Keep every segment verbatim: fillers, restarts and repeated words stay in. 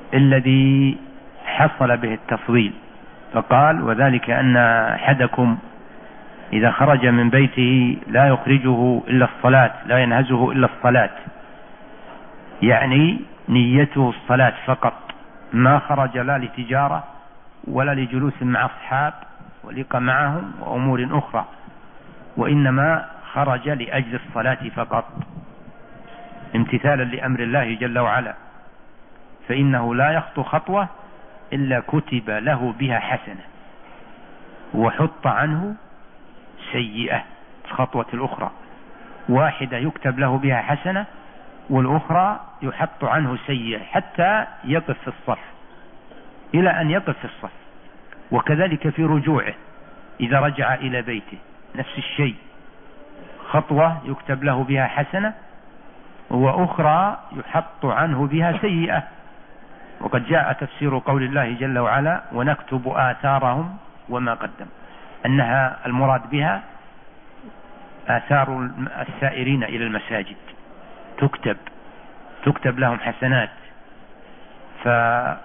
الذي حصل به التفضيل، فقال: وذلك أن أحدكم إذا خرج من بيته لا يخرجه إلا الصلاة، لا ينهزه إلا الصلاة، يعني نيته الصلاة فقط، ما خرج لا لتجارة ولا لجلوس مع أصحاب ولقى معهم وأمور أخرى، وإنما خرج لأجل الصلاة فقط امتثالا لأمر الله جل وعلا، فإنه لا يخطو خطوة إلا كتب له بها حسنة وحط عنه سيئة. الخطوة الأخرى واحدة يكتب له بها حسنة، والأخرى يحط عنه سيئة حتى يقف في الصف، إلى أن يقف في الصف. وكذلك في رجوعه إذا رجع إلى بيته نفس الشيء، خطوة يكتب له بها حسنة وأخرى يحط عنه بها سيئة. وقد جاء تفسير قول الله جل وعلا: ونكتب آثارهم وما قدم، أنها المراد بها آثار السائرين إلى المساجد، تكتب تكتب لهم حسنات. فمتى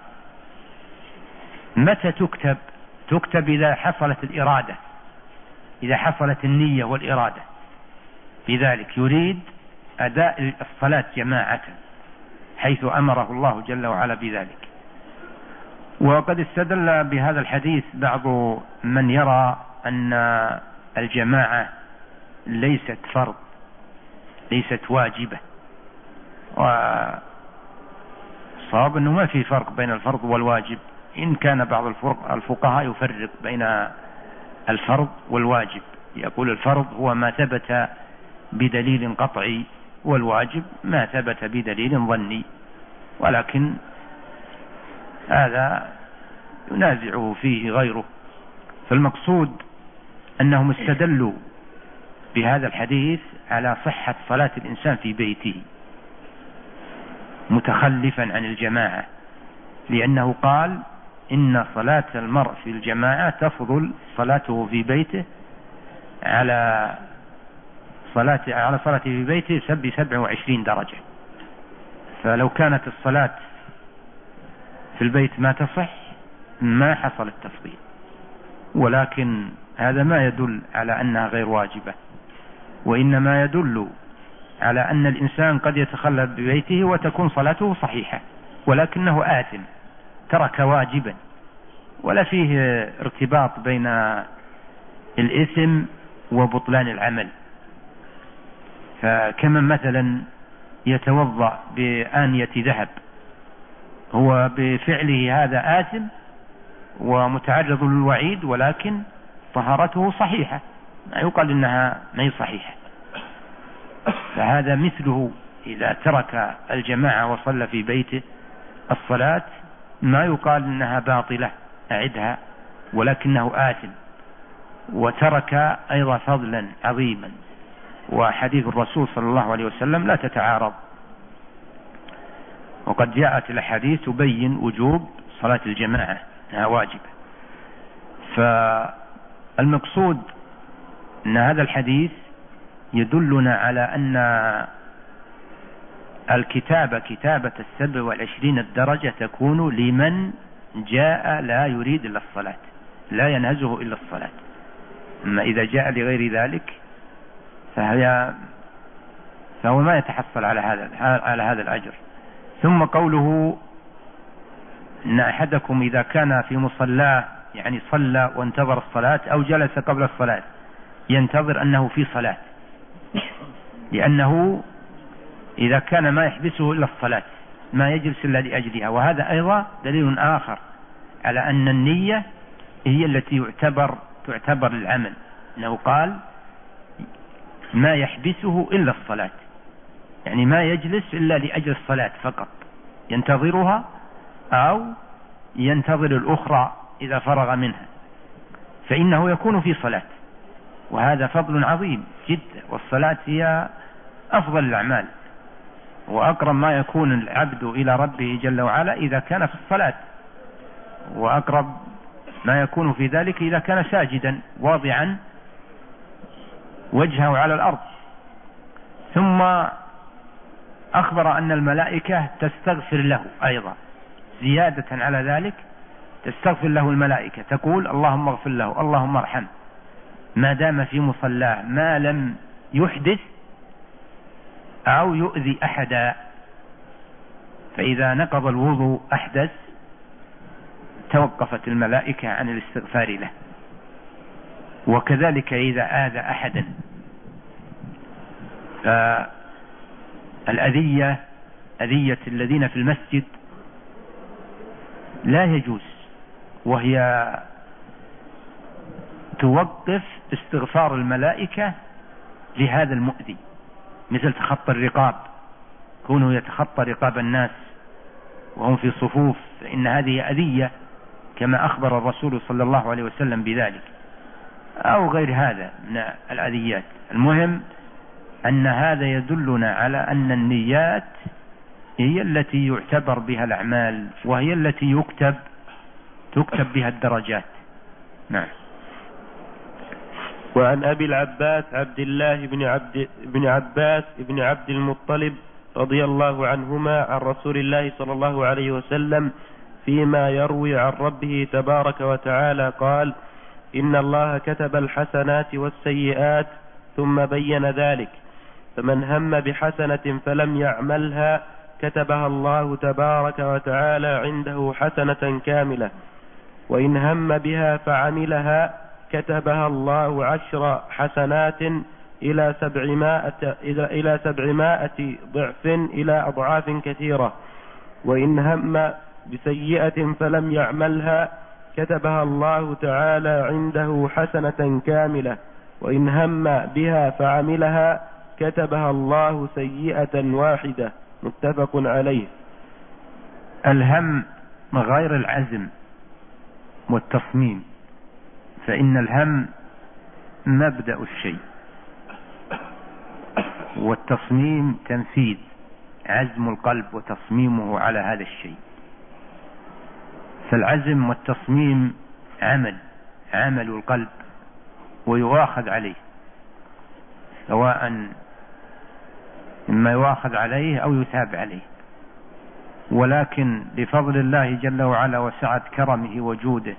تكتب؟ تكتب إذا حصلت الإرادة، إذا حصلت النية والإرادة بذلك، يريد أداء الصلاة جماعة حيث أمره الله جل وعلا بذلك. وقد استدل بهذا الحديث بعض من يرى أن الجماعة ليست فرض، ليست واجبة، وصاب أنه ما في فرق بين الفرض والواجب، إن كان بعض الفقهاء يفرق بين الفرض والواجب، يقول الفرض هو ما ثبت بدليل قطعي، والواجب ما ثبت بدليل ظني، ولكن هذا ينازعه فيه غيره. فالمقصود أنهم استدلوا بهذا الحديث على صحة صلاة الإنسان في بيته متخلفا عن الجماعة، لأنه قال: إن صلاة المرء في الجماعة تفضل صلاته في بيته على صلاة على صلاته في بيته بسبع وعشرين درجة. فلو كانت الصلاة في البيت ما تصح ما حصل التفضيل، ولكن هذا ما يدل على أنها غير واجبة، وإنما يدل على أن الإنسان قد يتخلى ببيته وتكون صلاته صحيحة، ولكنه آثم، ترك واجبا، ولا فيه ارتباط بين الإثم وبطلان العمل. فكما مثلا يتوضأ بآنية ذهب، هو بفعله هذا آثم ومتعرض للوعيد، ولكن طهارته صحيحة، ما يقال إنها ما هي صحيحة. فهذا مثله إذا ترك الجماعة وصلى في بيته الصلاة ما يقال إنها باطلة أعدها، ولكنه آثم وترك أيضا فضلا عظيما. وحديث الرسول صلى الله عليه وسلم لا تتعارض، وقد جاءت الأحاديث تبين وجوب صلاة الجماعة أنها واجبة. فالمقصود أن هذا الحديث يدلنا على أن الكتابة كتابة السبع والعشرين الدرجة تكون لمن جاء لا يريد إلا الصلاة، لا ينهزه إلا الصلاة. أما إذا جاء لغير ذلك فهي فهو ما يتحصل على هذا على هذا الأجر. ثم قوله إن أحدكم إذا كان في مصلاه، يعني صلى وانتظر الصلاة أو جلس قبل الصلاة، ينتظر أنه في صلاة، لأنه إذا كان ما يحبسه إلا الصلاة ما يجلس إلا لأجلها. وهذا أيضا دليل آخر على أن النية هي التي يعتبر تعتبر العمل، أنه قال ما يحبسه إلا الصلاة، يعني ما يجلس إلا لأجل الصلاة فقط، ينتظرها أو ينتظر الأخرى إذا فرغ منها، فإنه يكون في صلاة. وهذا فضل عظيم جدا، والصلاة هي أفضل الأعمال، وأقرب ما يكون العبد إلى ربه جل وعلا إذا كان في الصلاة، وأقرب ما يكون في ذلك إذا كان ساجدا واضعا وجهه على الأرض. ثم أخبر أن الملائكة تستغفر له أيضا زيادة على ذلك تستغفر له الملائكة، تقول اللهم اغفر له اللهم ارحمه، ما دام في مصلاه ما لم يحدث أو يؤذي أحدا. فإذا نقض الوضوء أحدث توقفت الملائكة عن الاستغفار له، وكذلك إذا آذى أحدا. فالأذية أذية الذين في المسجد لا يجوز، وهي توقف استغفار الملائكة لهذا المؤذي، مثل تخطى الرقاب، كونه يتخطى رقاب الناس وهم في صفوف، فإن هذه أذية كما أخبر الرسول صلى الله عليه وسلم بذلك، أو غير هذا من الأذيات. المهم أن هذا يدلنا على أن النيات هي التي يعتبر بها الأعمال، وهي التي يكتب تكتب بها الدرجات. نعم. وعن أبي العباس عبد الله بن عبد بن عباس بن عبد المطلب رضي الله عنهما عن رسول الله صلى الله عليه وسلم فيما يروي عن ربه تبارك وتعالى قال: إن الله كتب الحسنات والسيئات ثم بين ذلك، فمن هم بحسنة فلم يعملها كتبها الله تبارك وتعالى عنده حسنة كاملة، وإن هم بها فعملها كتبها الله عشر حسنات إلى سبعمائة إلى سبعمائة ضعف إلى أضعاف كثيرة، وإن هم بسيئة فلم يعملها كتبها الله تعالى عنده حسنة كاملة، وإن هم بها فعملها كتبها الله سيئة واحدة. متفق عليه. الهم غير العزم والتصميم، فإن الهم مبدأ الشيء، والتصميم تنفيذ، عزم القلب وتصميمه على هذا الشيء. فالعزم والتصميم عمل عمل القلب ويؤاخذ عليه، سواء إما يؤاخذ عليه أو يثاب عليه، ولكن بفضل الله جل وعلا وسعة كرمه وجوده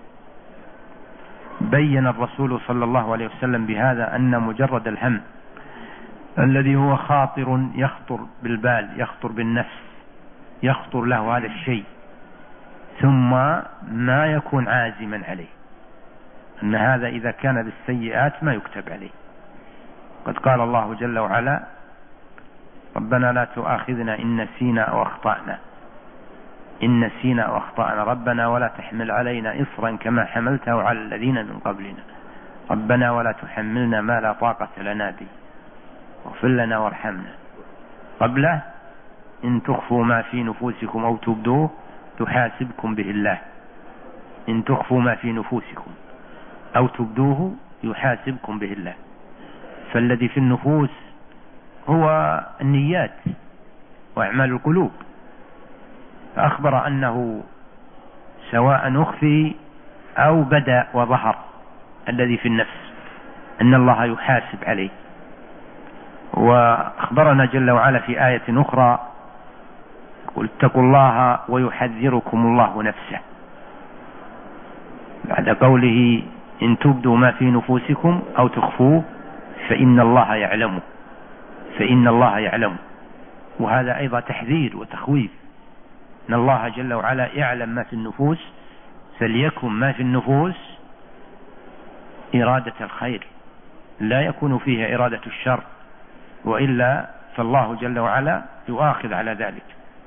بين الرسول صلى الله عليه وسلم بهذا أن مجرد الهم الذي هو خاطر يخطر بالبال، يخطر بالنفس، يخطر له هذا الشيء ثم ما يكون عازما عليه، أن هذا إذا كان بالسيئات ما يكتب عليه. قد قال الله جل وعلا: ربنا لا تؤاخذنا إن نسينا أو أخطأنا إن نسينا أو أخطأنا ربنا ولا تحمل علينا إصرا كما حملته على الذين من قبلنا ربنا ولا تحملنا ما لا طاقة لنا به واغفر لنا وارحمنا. قبله: إن تخفوا ما في نفوسكم أو تبدوه يحاسبكم به الله. إن تخفوا ما في نفوسكم أو تبدوه يحاسبكم به الله. فالذي في النفوس هو النيات وأعمال القلوب، فأخبر أنه سواء أخفي أو بدأ وظهر الذي في النفس أن الله يحاسب عليه. وأخبرنا جل وعلا في آية أخرى: قل اتقوا الله ويحذركم الله نفسه، بعد قوله: إن تبدوا ما في نفوسكم أو تخفوه فإن الله يعلم فإن الله يعلم. وهذا أيضا تحذير وتخويف، إن الله جل وعلا يعلم ما في النفوس، فليكن ما في النفوس إرادة الخير، لا يكون فيها إرادة الشر، وإلا فالله جل وعلا يؤاخذ على ذلك.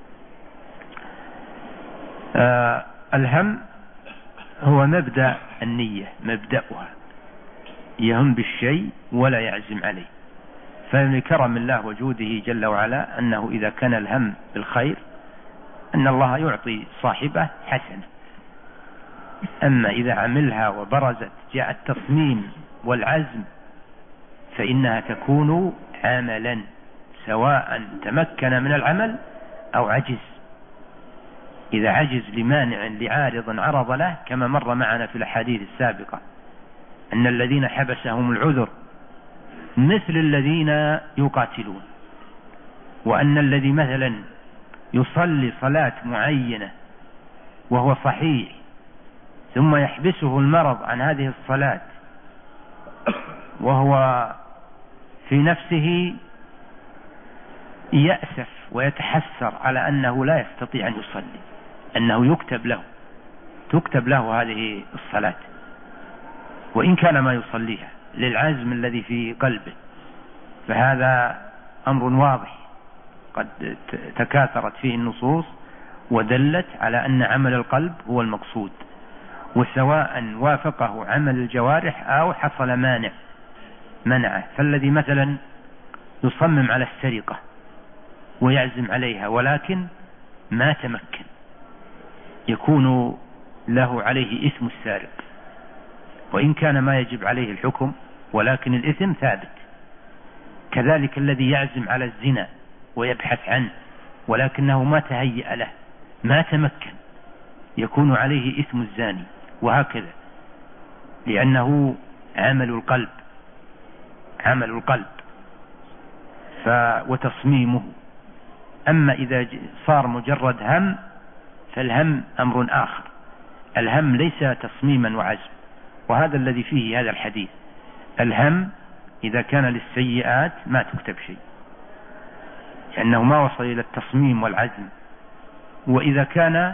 آه الهم هو مبدأ النية، مبدأها يهم بالشيء ولا يعزم عليه. فمن كرم الله وجوده جل وعلا أنه إذا كان الهم بالخير أن الله يعطي صاحبه حسنة، أما إذا عملها وبرزت جاء التصميم والعزم فإنها تكون عملا، سواء تمكن من العمل أو عجز. إذا عجز لمانع لعارض عرض له، كما مر معنا في الحديث السابقة أن الذين حبسهم العذر مثل الذين يقاتلون، وأن الذي مثلا يصلي صلاة معينة وهو صحيح ثم يحبسه المرض عن هذه الصلاة وهو في نفسه يأسف ويتحسر على أنه لا يستطيع أن يصلي، أنه يكتب له تكتب له هذه الصلاة وإن كان ما يصليها للعزم الذي في قلبه، فهذا أمر واضح قد تكاثرت فيه النصوص ودلت على أن عمل القلب هو المقصود، وسواء وافقه عمل الجوارح أو حصل مانع منعه. فالذي مثلا يصمم على السرقة ويعزم عليها ولكن ما تمكن يكون له عليه إثم السارق، وإن كان ما يجب عليه الحكم ولكن الإثم ثابت. كذلك الذي يعزم على الزنا ويبحث عنه ولكنه ما تهيأ له ما تمكن يكون عليه إثم الزاني، وهكذا، لأنه عمل القلب عمل القلب ف وتصميمه. أما إذا صار مجرد هم فالهم أمر آخر، الهم ليس تصميما وعزم، وهذا الذي فيه هذا الحديث. الهم إذا كان للسيئات ما تكتب شيء لأنه ما وصل إلى التصميم والعزم، وإذا كان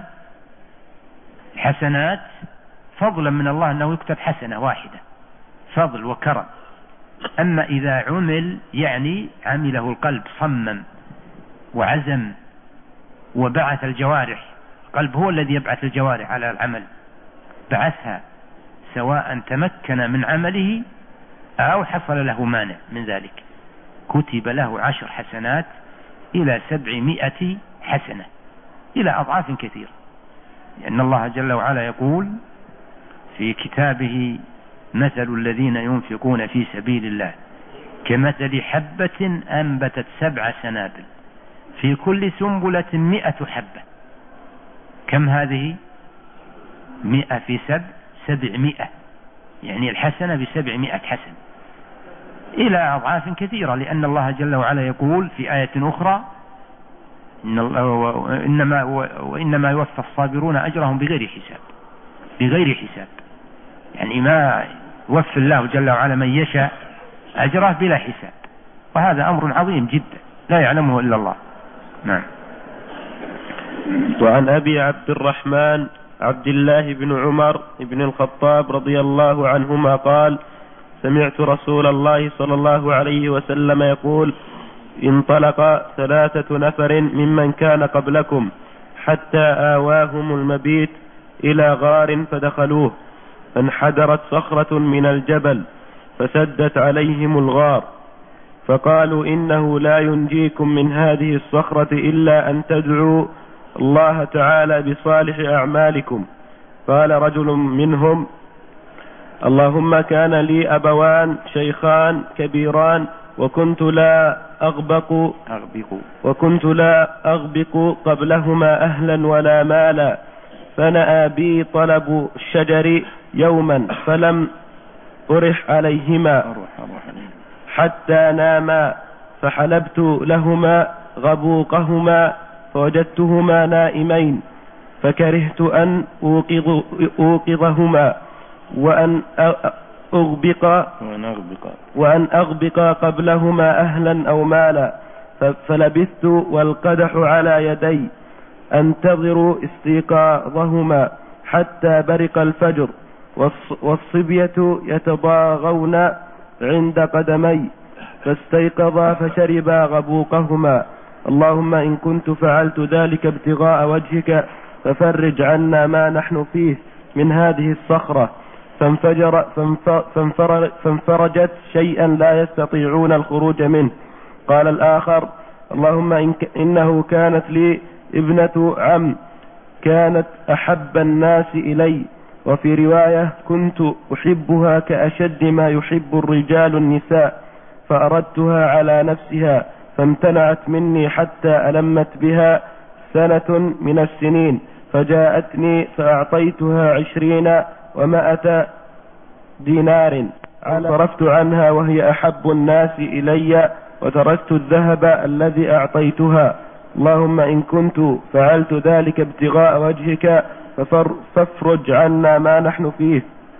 حسنات فضلا من الله أنه يكتب حسنة واحدة فضل وكرم. أما إذا عمل يعني عمله القلب، صمم وعزم وبعث الجوارح، القلب هو الذي يبعث الجوارح على العمل، بعثها سواء تمكن من عمله أو حصل له مانع من ذلك، كتب له عشر حسنات إلى سبعمائة حسنة إلى أضعاف كثيرة، لأن الله جل وعلا يقول في كتابه: مثل الذين ينفقون في سبيل الله كمثل حبة أنبتت سبع سنابل في كل سنبلة مئة حبة. كم هذه؟ مئة في سبع سبعمائة، يعني الحسنة بسبعمائة حسنة إلى أضعاف كثيرة، لأن الله جل وعلا يقول في آية أخرى: إن وإنما, وإنما يوفى الصابرون أجرهم بغير حساب بغير حساب يعني ما يوفي الله جل وعلا من يشاء أجره بلا حساب، وهذا أمر عظيم جدا لا يعلمه إلا الله. نعم. وعن أبي عبد الرحمن عبد الله بن عمر بن الخطاب رضي الله عنهما قال: سمعت رسول الله صلى الله عليه وسلم يقول: انطلق ثلاثة نفر ممن كان قبلكم حتى آواهم المبيت إلى غار فدخلوه، فانحدرت صخرة من الجبل فسدت عليهم الغار، فقالوا: إنه لا ينجيكم من هذه الصخرة إلا أن تدعوا الله تعالى بصالح أعمالكم. قال رجل منهم: اللهم كان لي أبوان شيخان كبيران وكنت لا أغبق, أغبق وكنت لا أغبق قبلهما أهلا ولا مالا، فنأى بي طلب الشجر يوما فلم أرح عليهما حتى ناما، فحلبت لهما غبوقهما فوجدتهما نائمين، فكرهت أن أوقظ أوقظهما وأن أغبق وأن أغبق قبلهما أهلا أو مالا، فلبثت والقدح على يدي أنتظر استيقاظهما حتى برق الفجر، والصبية يتضاغون عند قدمي، فاستيقظا فشربا غبوقهما. اللهم إن كنت فعلت ذلك ابتغاء وجهك ففرج عنا ما نحن فيه من هذه الصخرة. فانفجر فانفر فانفرجت شيئا لا يستطيعون الخروج منه. قال الآخر: اللهم إن إنه كانت لي ابنة عم كانت أحب الناس إلي، وفي رواية: كنت أحبها كأشد ما يحب الرجال النساء، فأردتها على نفسها فامتنعت مني حتى ألمت بها سنة من السنين، فجاءتني فأعطيتها عشرين ومائة دينار، صرفت عنها وهي أحب الناس إلي، وتركت الذهب الذي أعطيتها. اللهم إن كنت فعلت ذلك ابتغاء وجهك فافرج عنا ما نحن فيه.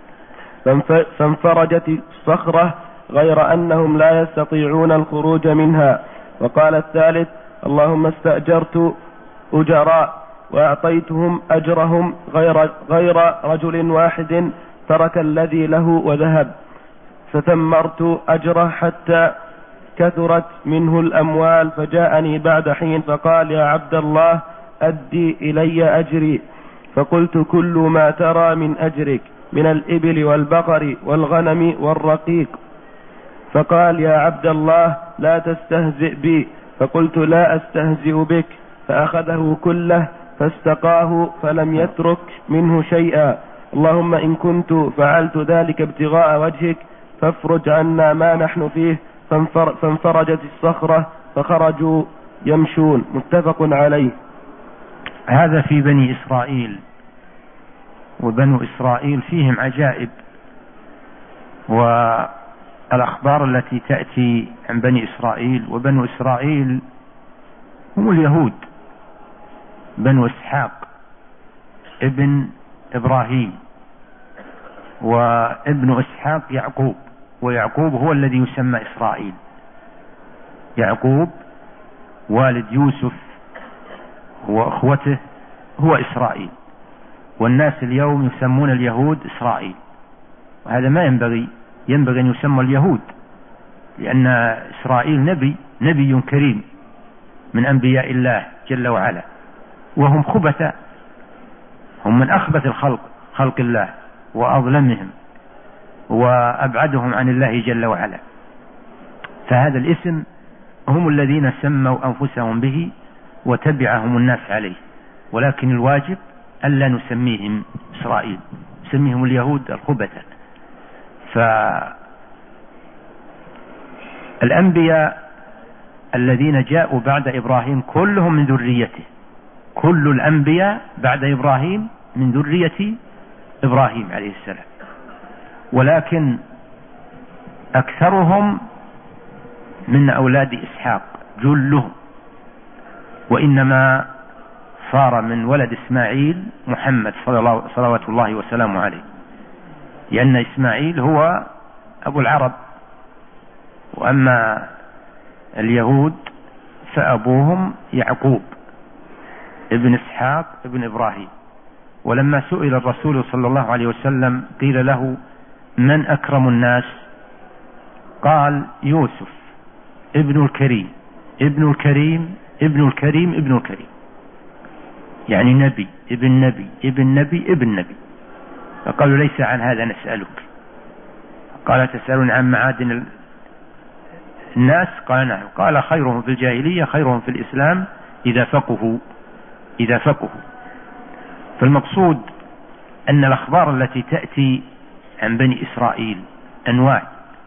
فانفرجت الصخرة غير أنهم لا يستطيعون الخروج منها. وقال الثالث: اللهم استأجرت أجراء وأعطيتهم أجرهم غير, غير رجل واحد ترك الذي له وذهب، فثمرت أجره حتى كثرت منه الأموال، فجاءني بعد حين فقال: يا عبد الله أدي إلي أجري. فقلت: كل ما ترى من أجرك من الإبل والبقر والغنم والرقيق. فقال: يا عبد الله لا تستهزئ بي. فقلت: لا أستهزئ بك. فأخذه كله فاستقاه فلم يترك منه شيئا. اللهم إن كنت فعلت ذلك ابتغاء وجهك فافرج عنا ما نحن فيه. فانفرجت الصخرة فخرجوا يمشون. متفق عليه. هذا في بني إسرائيل، وبنو إسرائيل فيهم عجائب، والأخبار التي تأتي عن بني إسرائيل، وبنو إسرائيل هم اليهود، بنو إسحاق ابن إبراهيم، وابن إسحاق يعقوب، ويعقوب هو الذي يسمى إسرائيل. يعقوب والد يوسف وأخوته هو إسرائيل، والناس اليوم يسمون اليهود إسرائيل، وهذا ما ينبغي. ينبغي أن يسمى اليهود، لأن إسرائيل نبي نبي كريم من أنبياء الله جل وعلا، وهم خبثاء، هم من أخبث الخلق خلق الله وأظلمهم وأبعدهم عن الله جل وعلا. فهذا الاسم هم الذين سموا أنفسهم به وتبعهم الناس عليه، ولكن الواجب ألا نسميهم إسرائيل، نسميهم اليهود الخبثاء. فالأنبياء الذين جاءوا بعد إبراهيم كلهم من ذريته، كل الأنبياء بعد إبراهيم من ذرية إبراهيم عليه السلام، ولكن أكثرهم من أولاد إسحاق جلهم، وإنما صار من ولد إسماعيل محمد صلوات الله وسلامه عليه، لأن إسماعيل هو أبو العرب، وأما اليهود فأبوهم يعقوب ابن إسحاق ابن إبراهيم. ولما سئل الرسول صلى الله عليه وسلم قيل له: من أكرم الناس؟ قال: يوسف ابن الكريم ابن الكريم ابن الكريم ابن الكريم، يعني نبي ابن نبي ابن نبي ابن نبي. فقالوا: ليس عن هذا نسألك. قال: تسألون عن معادن الناس؟ قال: نعم. قال: خيرهم في الجاهلية خيرهم في الإسلام إذا فقهوا إذا فقهوا. فالمقصود أن الأخبار التي تأتي عن بني إسرائيل أنواع،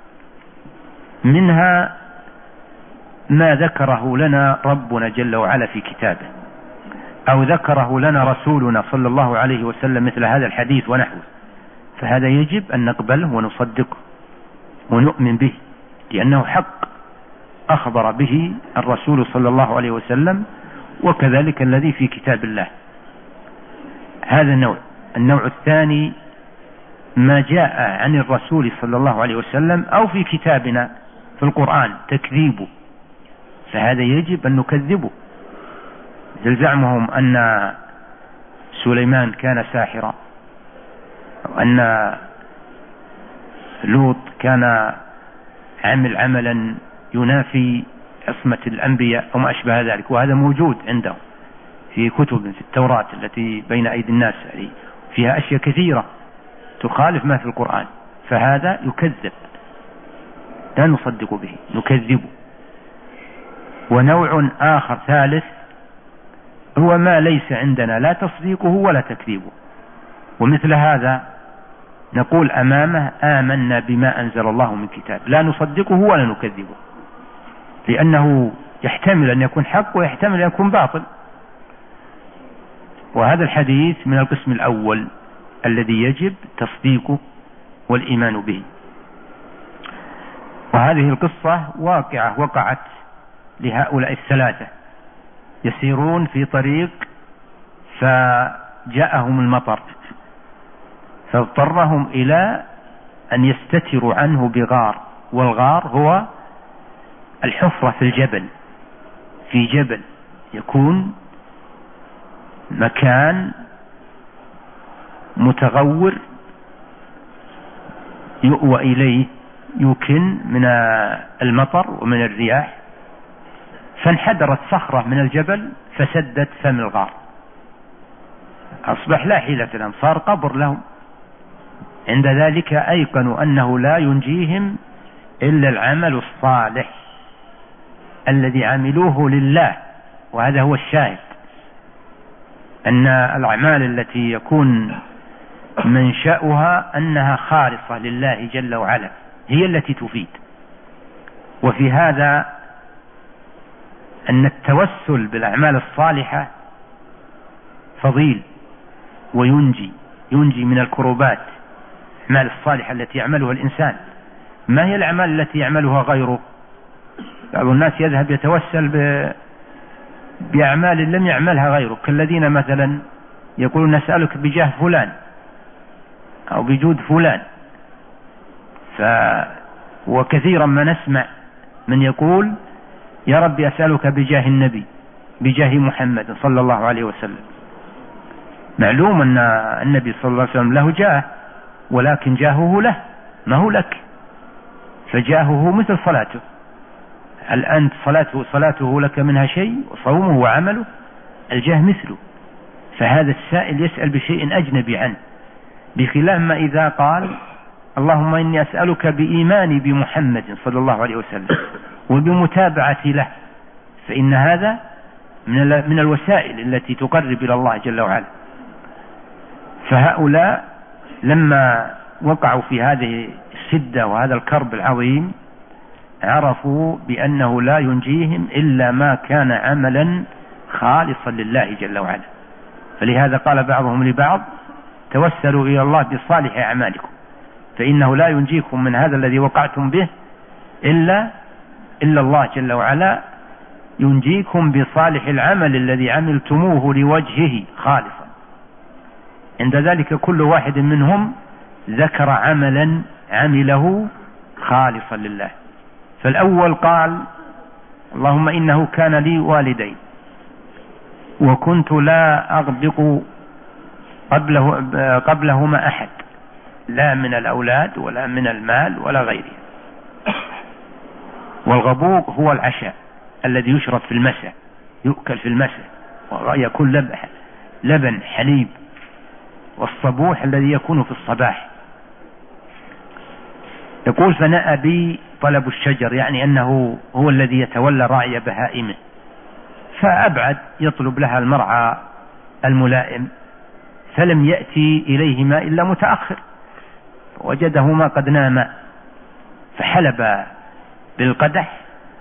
منها ما ذكره لنا ربنا جل وعلا في كتابه، أو ذكره لنا رسولنا صلى الله عليه وسلم مثل هذا الحديث ونحوه، فهذا يجب أن نقبله ونصدقه ونؤمن به، لأنه حق أخبر به الرسول صلى الله عليه وسلم، وكذلك الذي في كتاب الله. هذا النوع. النوع الثاني ما جاء عن الرسول صلى الله عليه وسلم أو في كتابنا في القرآن تكذيبه، فهذا يجب أن نكذبه. زعمهم أن سليمان كان ساحرا، وأن لوط كان عمل عملا ينافي عصمة الأنبياء وما أشبه ذلك، وهذا موجود عندهم في كتب في التوراة التي بين أيدي الناس، فيها أشياء كثيرة تخالف ما في القرآن، فهذا يكذب، لا نصدق به، نكذبه. ونوع آخر ثالث هو ما ليس عندنا لا تصديقه ولا تكذيبه، ومثل هذا نقول أمامه: آمنا بما أنزل الله من كتاب، لا نصدقه ولا نكذبه، لأنه يحتمل أن يكون حق ويحتمل أن يكون باطل. وهذا الحديث من القسم الأول الذي يجب تصديقه والإيمان به. وهذه القصة واقعة وقعت لهؤلاء الثلاثة، يسيرون في طريق جاءهم المطر فاضطرهم إلى أن يستتروا عنه بغار، والغار هو الحفرة في الجبل، في جبل يكون مكان متغور يؤوى إليه يمكن من المطر ومن الرياح، فانحدرت صخرة من الجبل فسدت فم الغار، أصبح لا حيلة لهم، صار قبر لهم. عند ذلك أيقنوا أنه لا ينجيهم إلا العمل الصالح الذي عملوه لله. وهذا هو الشاهد، أن الأعمال التي يكون منشأها أنها خالصة لله جل وعلا هي التي تفيد. وفي هذا أن التوسل بالأعمال الصالحة فضيل وينجي ينجي من الكروبات. الأعمال الصالحة التي يعملها الإنسان ما هي الأعمال التي يعملها غيره؟ بعض الناس يذهب يتوسل بأعمال لم يعملها غيره، كالذين مثلا يقولون نسألك بجاه فلان أو بجود فلان. ف وكثيرا ما نسمع من يقول يا رب أسألك بجاه النبي، بجاه محمد صلى الله عليه وسلم. معلوم أن النبي صلى الله عليه وسلم له جاه، ولكن جاهه له ما هو لك، فجاهه مثل صلاته. هل أنت صلاته, صلاته لك منها شيء، وصومه وعمله الجاه مثله. فهذا السائل يسأل بشيء أجنبي عنه، بخلاف ما إذا قال اللهم إني أسألك بإيماني بمحمد صلى الله عليه وسلم وبمتابعتي له، فإن هذا من الوسائل التي تقرب إلى الله جل وعلا. فهؤلاء لما وقعوا في هذه الشدة وهذا الكرب العظيم عرفوا بأنه لا ينجيهم إلا ما كان عملا خالصا لله جل وعلا. فلهذا قال بعضهم لبعض توسلوا إلى الله بصالح أعمالكم، فإنه لا ينجيكم من هذا الذي وقعتم به إلا إلا الله جل وعلا ينجيكم بصالح العمل الذي عملتموه لوجهه خالصا. عند ذلك كل واحد منهم ذكر عملا عمله خالصا لله. فالأول قال اللهم إنه كان لي والدين وكنت لا أغبق قبله قبلهما أحد، لا من الأولاد ولا من المال ولا غيره. والغبوق هو العشاء الذي يشرب في المساء، يؤكل في المساء ويكون لبن, لبن حليب، والصبوح الذي يكون في الصباح. يقول فنأى بي طلب الشجر، يعني أنه هو الذي يتولى راعي بهائمه، فأبعد يطلب لها المرعى الملائم، فلم يأتي إليهما إلا متأخر، وجدهما قد ناما، فحلب بالقدح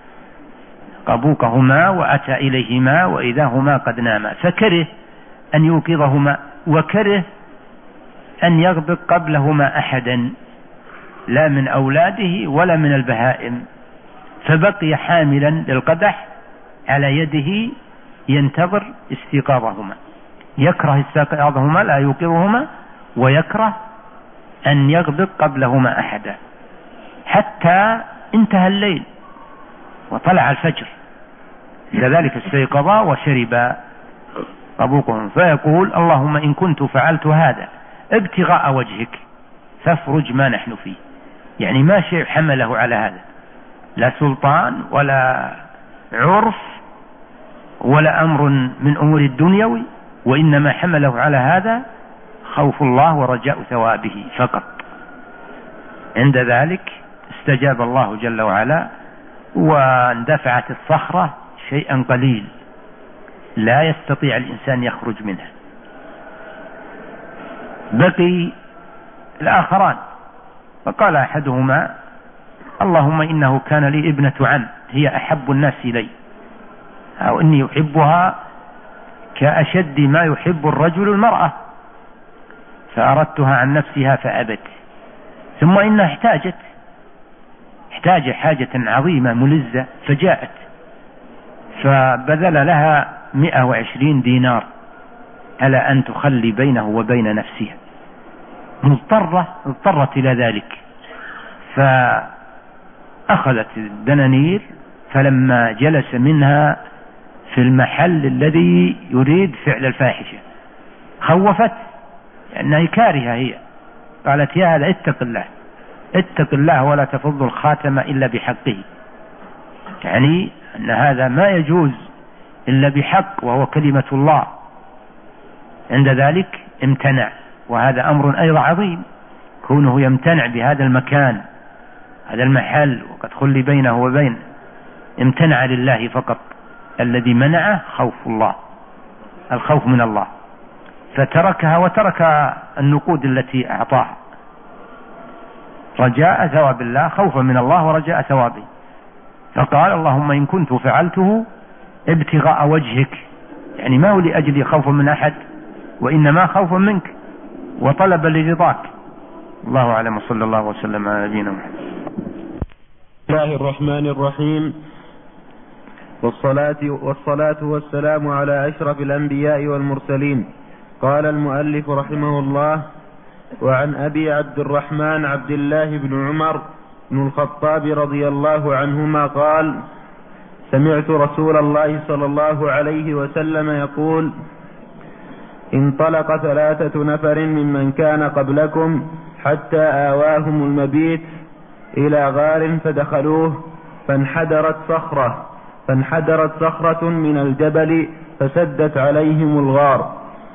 قبوقهما وأتى إليهما وإذا هما قد ناما، فكره أن يوقظهما وكره أن يغبق قبلهما أحدا لا من أولاده ولا من البهائم، فبقي حاملا للقدح على يده ينتظر استيقاظهما، يكره استيقاظهما لا يوقظهما، ويكره أن يغبق قبلهما أحدا، حتى انتهى الليل وطلع الفجر، لذلك استيقظا وشرب قبوقهم. فيقول اللهم إن كنت فعلت هذا ابتغاء وجهك فافرج ما نحن فيه، يعني ما شيء حمله على هذا، لا سلطان ولا عرف ولا أمر من أمور الدنيوي، وإنما حمله على هذا خوف الله ورجاء ثوابه فقط. عند ذلك استجاب الله جل وعلا واندفعت الصخرة شيئا قليل لا يستطيع الإنسان يخرج منها. بقي الآخران، فقال أحدهما اللهم إنه كان لي ابنة عم هي أحب الناس إلي، أو إني يحبها كأشد ما يحب الرجل المرأة، فأردتها عن نفسها فأبت، ثم إنها احتاجت احتاج حاجة عظيمة ملزة فجاءت، فبذل لها مئة وعشرين دينار على أن تخلي بينه وبين نفسها، مضطرة اضطرت إلى ذلك، فأخذت الدنانير، فلما جلس منها في المحل الذي يريد فعل الفاحشة خوفت، لأنها كارهة هي، قالت يا هذا اتق الله اتق الله ولا تفض الخاتم إلا بحقه، يعني أن هذا ما يجوز إلا بحق وهو كلمة الله. عند ذلك امتنع، وهذا أمر أيضا عظيم، كونه يمتنع بهذا المكان هذا المحل وقد خلي بينه وبين، امتنع لله فقط، الذي منعه خوف الله، الخوف من الله، فتركها وترك النقود التي أعطاها، رجاء ثواب الله، خوفا من الله ورجاء ثوابه، فقال اللهم إن كنت فعلته ابتغاء وجهك، يعني ما هو لأجل خوف من أحد، وإنما خوف منك وطلب لرضاك. الله أعلم، وصلى الله وسلم على نبينا محمد. بسم الله الرحمن الرحيم، والصلاة, والصلاة والسلام على أشرف الأنبياء والمرسلين. قال المؤلف رحمه الله: وعن أبي عبد الرحمن عبد الله بن عمر بن الخطاب رضي الله عنهما قال: سمعت رسول الله صلى الله عليه وسلم يقول: انطلق ثلاثة نفر ممن كان قبلكم حتى آواهم المبيت إلى غار فدخلوه، فانحدرت صخرة فانحدرت صخرة من الجبل فسدت عليهم الغار،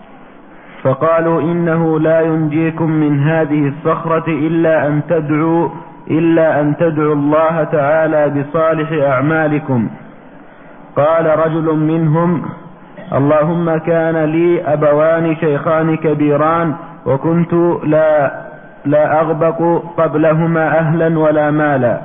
فقالوا إنه لا ينجيكم من هذه الصخرة إلا أن تدعوا إلا أن تدعوا الله تعالى بصالح أعمالكم. قال رجل منهم: اللهم كان لي أبوان شيخان كبيران، وكنت لا لا أغبق قبلهما أهلا ولا مالا،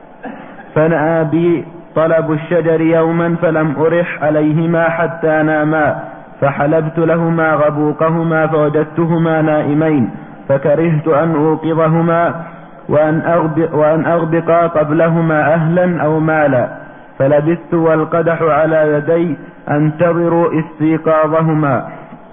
فنأى بي طلب الشجر يوما فلم أرح عليهما حتى ناما، فحلبت لهما غبوقهما فوجدتهما نائمين، فكرهت أن أوقظهما وأن أغبق, وأن أغبق قبلهما أهلا أو مالا، فلبثت والقدح على يدي أنتظر استيقاظهما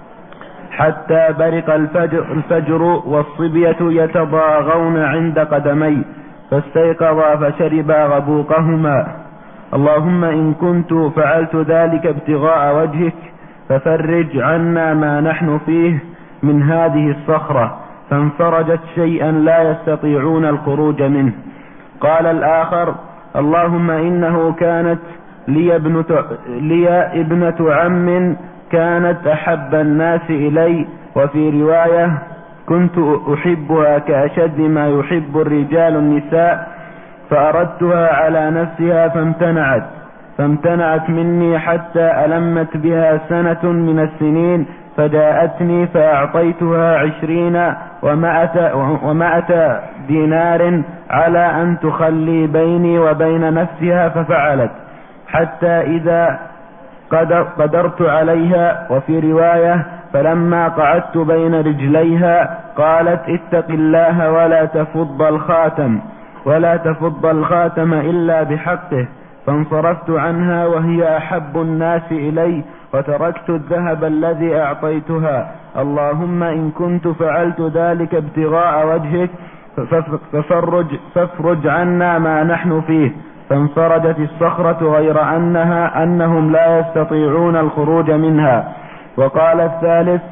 حتى برق الفجر, الفجر والصبية يتضاغون عند قدمي، فاستيقظا فشربا غبوقهما. اللهم إن كنت فعلت ذلك ابتغاء وجهك ففرج عنا ما نحن فيه من هذه الصخرة، فانفرجت شيئا لا يستطيعون الخروج منه. قال الآخر: اللهم إنه كانت لي ابنة, لي ابنة عم كانت أحب الناس إلي، وفي رواية كنت أحبها كأشد ما يحب الرجال النساء، فأردتها على نفسها فامتنعت فامتنعت مني حتى ألمت بها سنة من السنين، فجاءتني فأعطيتها عشرين ومائة, ومائة دينار على أن تخلي بيني وبين نفسها، ففعلت حتى إذا قدرت عليها، وفي رواية فلما قعدت بين رجليها قالت اتق الله ولا تفض الخاتم ولا تفض الخاتم إلا بحقه، فانصرفت عنها وهي أحب الناس إلي، وتركت الذهب الذي أعطيتها. اللهم إن كنت فعلت ذلك ابتغاء وجهك ففرج, فافرج عنا ما نحن فيه. فانفرجت الصخرة غير أنها أنهم لا يستطيعون الخروج منها. وقال الثالث: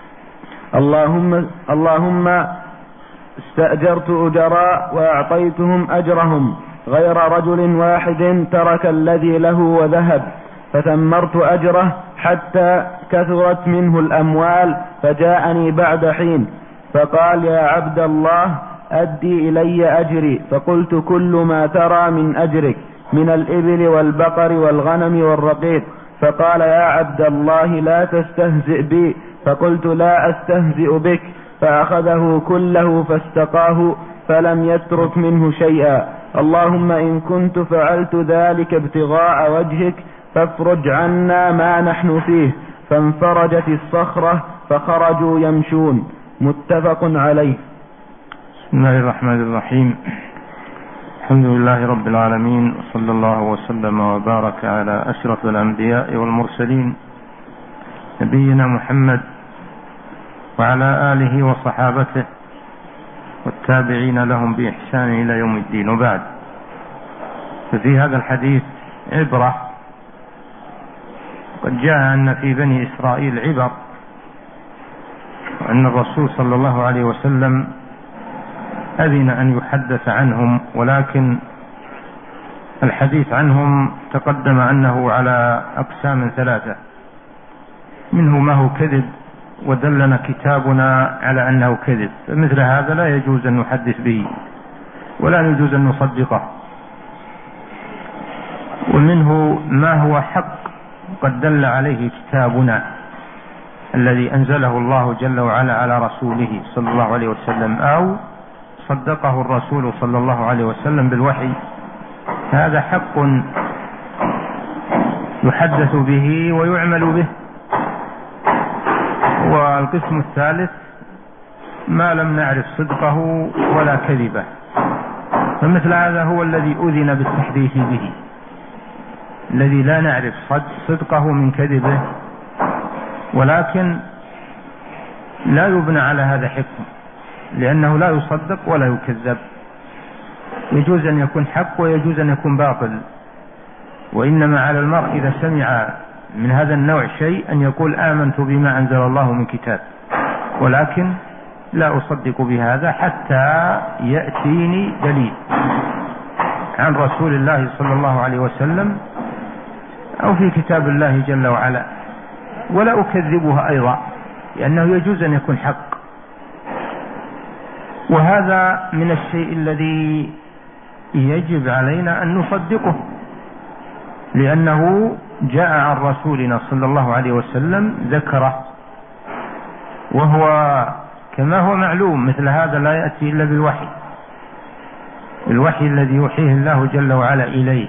اللهم, اللهم استأجرت أجراء وأعطيتهم أجرهم غير رجل واحد ترك الذي له وذهب، فثمرت أجره حتى كثرت منه الأموال، فجاءني بعد حين فقال: يا عبد الله أدي إلي أجري. فقلت: كل ما ترى من أجرك من الإبل والبقر والغنم والرقيق. فقال: يا عبد الله لا تستهزئ بي. فقلت: لا أستهزئ بك. فأخذه كله فاستقاه فلم يترك منه شيئا. اللهم إن كنت فعلت ذلك ابتغاء وجهك فافرج عنا ما نحن فيه. فانفرجت الصخرة فخرجوا يمشون. متفق عليه. بسم الله الرحمن الرحيم. الحمد لله رب العالمين، وصلى الله وسلم وبارك على أشرف الأنبياء والمرسلين نبينا محمد وعلى آله وصحابته والتابعين لهم بإحسان إلى يوم الدين. وبعد، ففي هذا الحديث عبرة. قد جاء أن في بني إسرائيل عبر، وأن الرسول صلى الله عليه وسلم أذن أن يحدث عنهم، ولكن الحديث عنهم تقدم أنه على أقسام ثلاثة، منه ما هو كذب ودلنا كتابنا على أنه كذب، فمثل هذا لا يجوز أن نحدث به ولا يجوز أن نصدقه. ومنه ما هو حق قد دل عليه كتابنا الذي أنزله الله جل وعلا على رسوله صلى الله عليه وسلم، أو صدقه الرسول صلى الله عليه وسلم بالوحي، هذا حق يحدث به ويعمل به. والقسم الثالث ما لم نعرف صدقه ولا كذبه، فمثل هذا هو الذي أذن بالتحديث به، الذي لا نعرف صدقه من كذبه، ولكن لا يبنى على هذا حكم، لأنه لا يصدق ولا يكذب، يجوز أن يكون حق ويجوز أن يكون باطل. وإنما على المرء إذا سمع من هذا النوع شيء أن يقول آمنت بما أنزل الله من كتاب، ولكن لا أصدق بهذا حتى يأتيني دليل عن رسول الله صلى الله عليه وسلم أو في كتاب الله جل وعلا، ولا أكذبها أيضا، لأنه يجوز أن يكون حق. وهذا من الشيء الذي يجب علينا أن نصدقه، لأنه جاء عن رسولنا صلى الله عليه وسلم ذكره، وهو كما هو معلوم مثل هذا لا يأتي إلا بالوحي، الوحي الذي يوحيه الله جل وعلا إليه،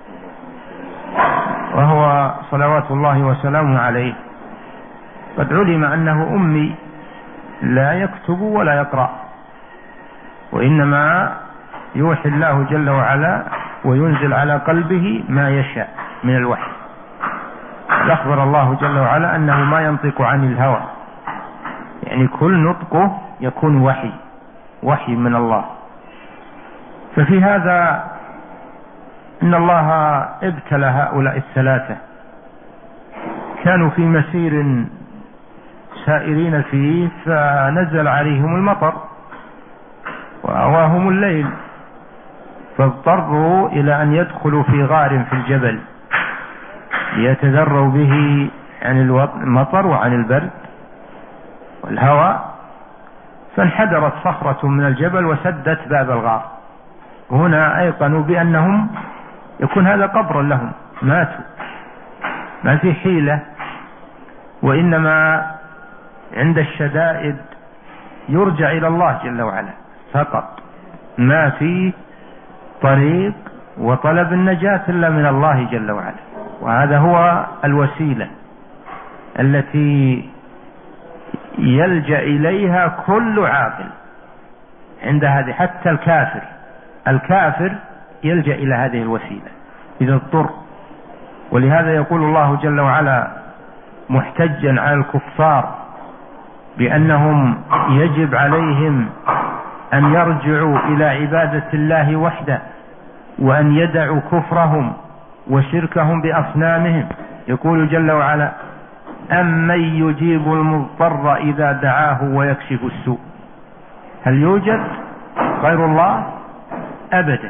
وهو صلوات الله وسلامه عليه. قد علم أنه أمي لا يكتب ولا يقرأ، وإنما يوحي الله جل وعلا وينزل على قلبه ما يشاء من الوحي. أخبر الله جل وعلا أنه ما ينطق عن الهوى، يعني كل نطقه يكون وحي وحي من الله. ففي هذا إن الله ابتلى هؤلاء الثلاثة، كانوا في مسير سائرين فيه، فنزل عليهم المطر وأواهم الليل، فاضطروا إلى أن يدخلوا في غار في الجبل ليتذروا به عن المطر وعن البرد والهواء، فانحدرت صخرة من الجبل وسدت باب الغار. هنا أيقنوا بأنهم يكون هذا قبرا لهم، ماتوا، ما في حيلة، وإنما عند الشدائد يرجع إلى الله جل وعلا فقط، ما في طريق وطلب النجاة إلا من الله جل وعلا. وهذا هو الوسيلة التي يلجأ إليها كل عاقل عند هذه، حتى الكافر الكافر يلجأ إلى هذه الوسيلة إذا اضطر. ولهذا يقول الله جل وعلا محتجا على الكفار بأنهم يجب عليهم أن يرجعوا إلى عبادة الله وحده، وأن يدعوا كفرهم وشركهم بأصنامهم. يقول جل وعلا أمن يجيب المضطر إذا دعاه ويكشف السوء. هل يوجد غير الله؟ أبدا.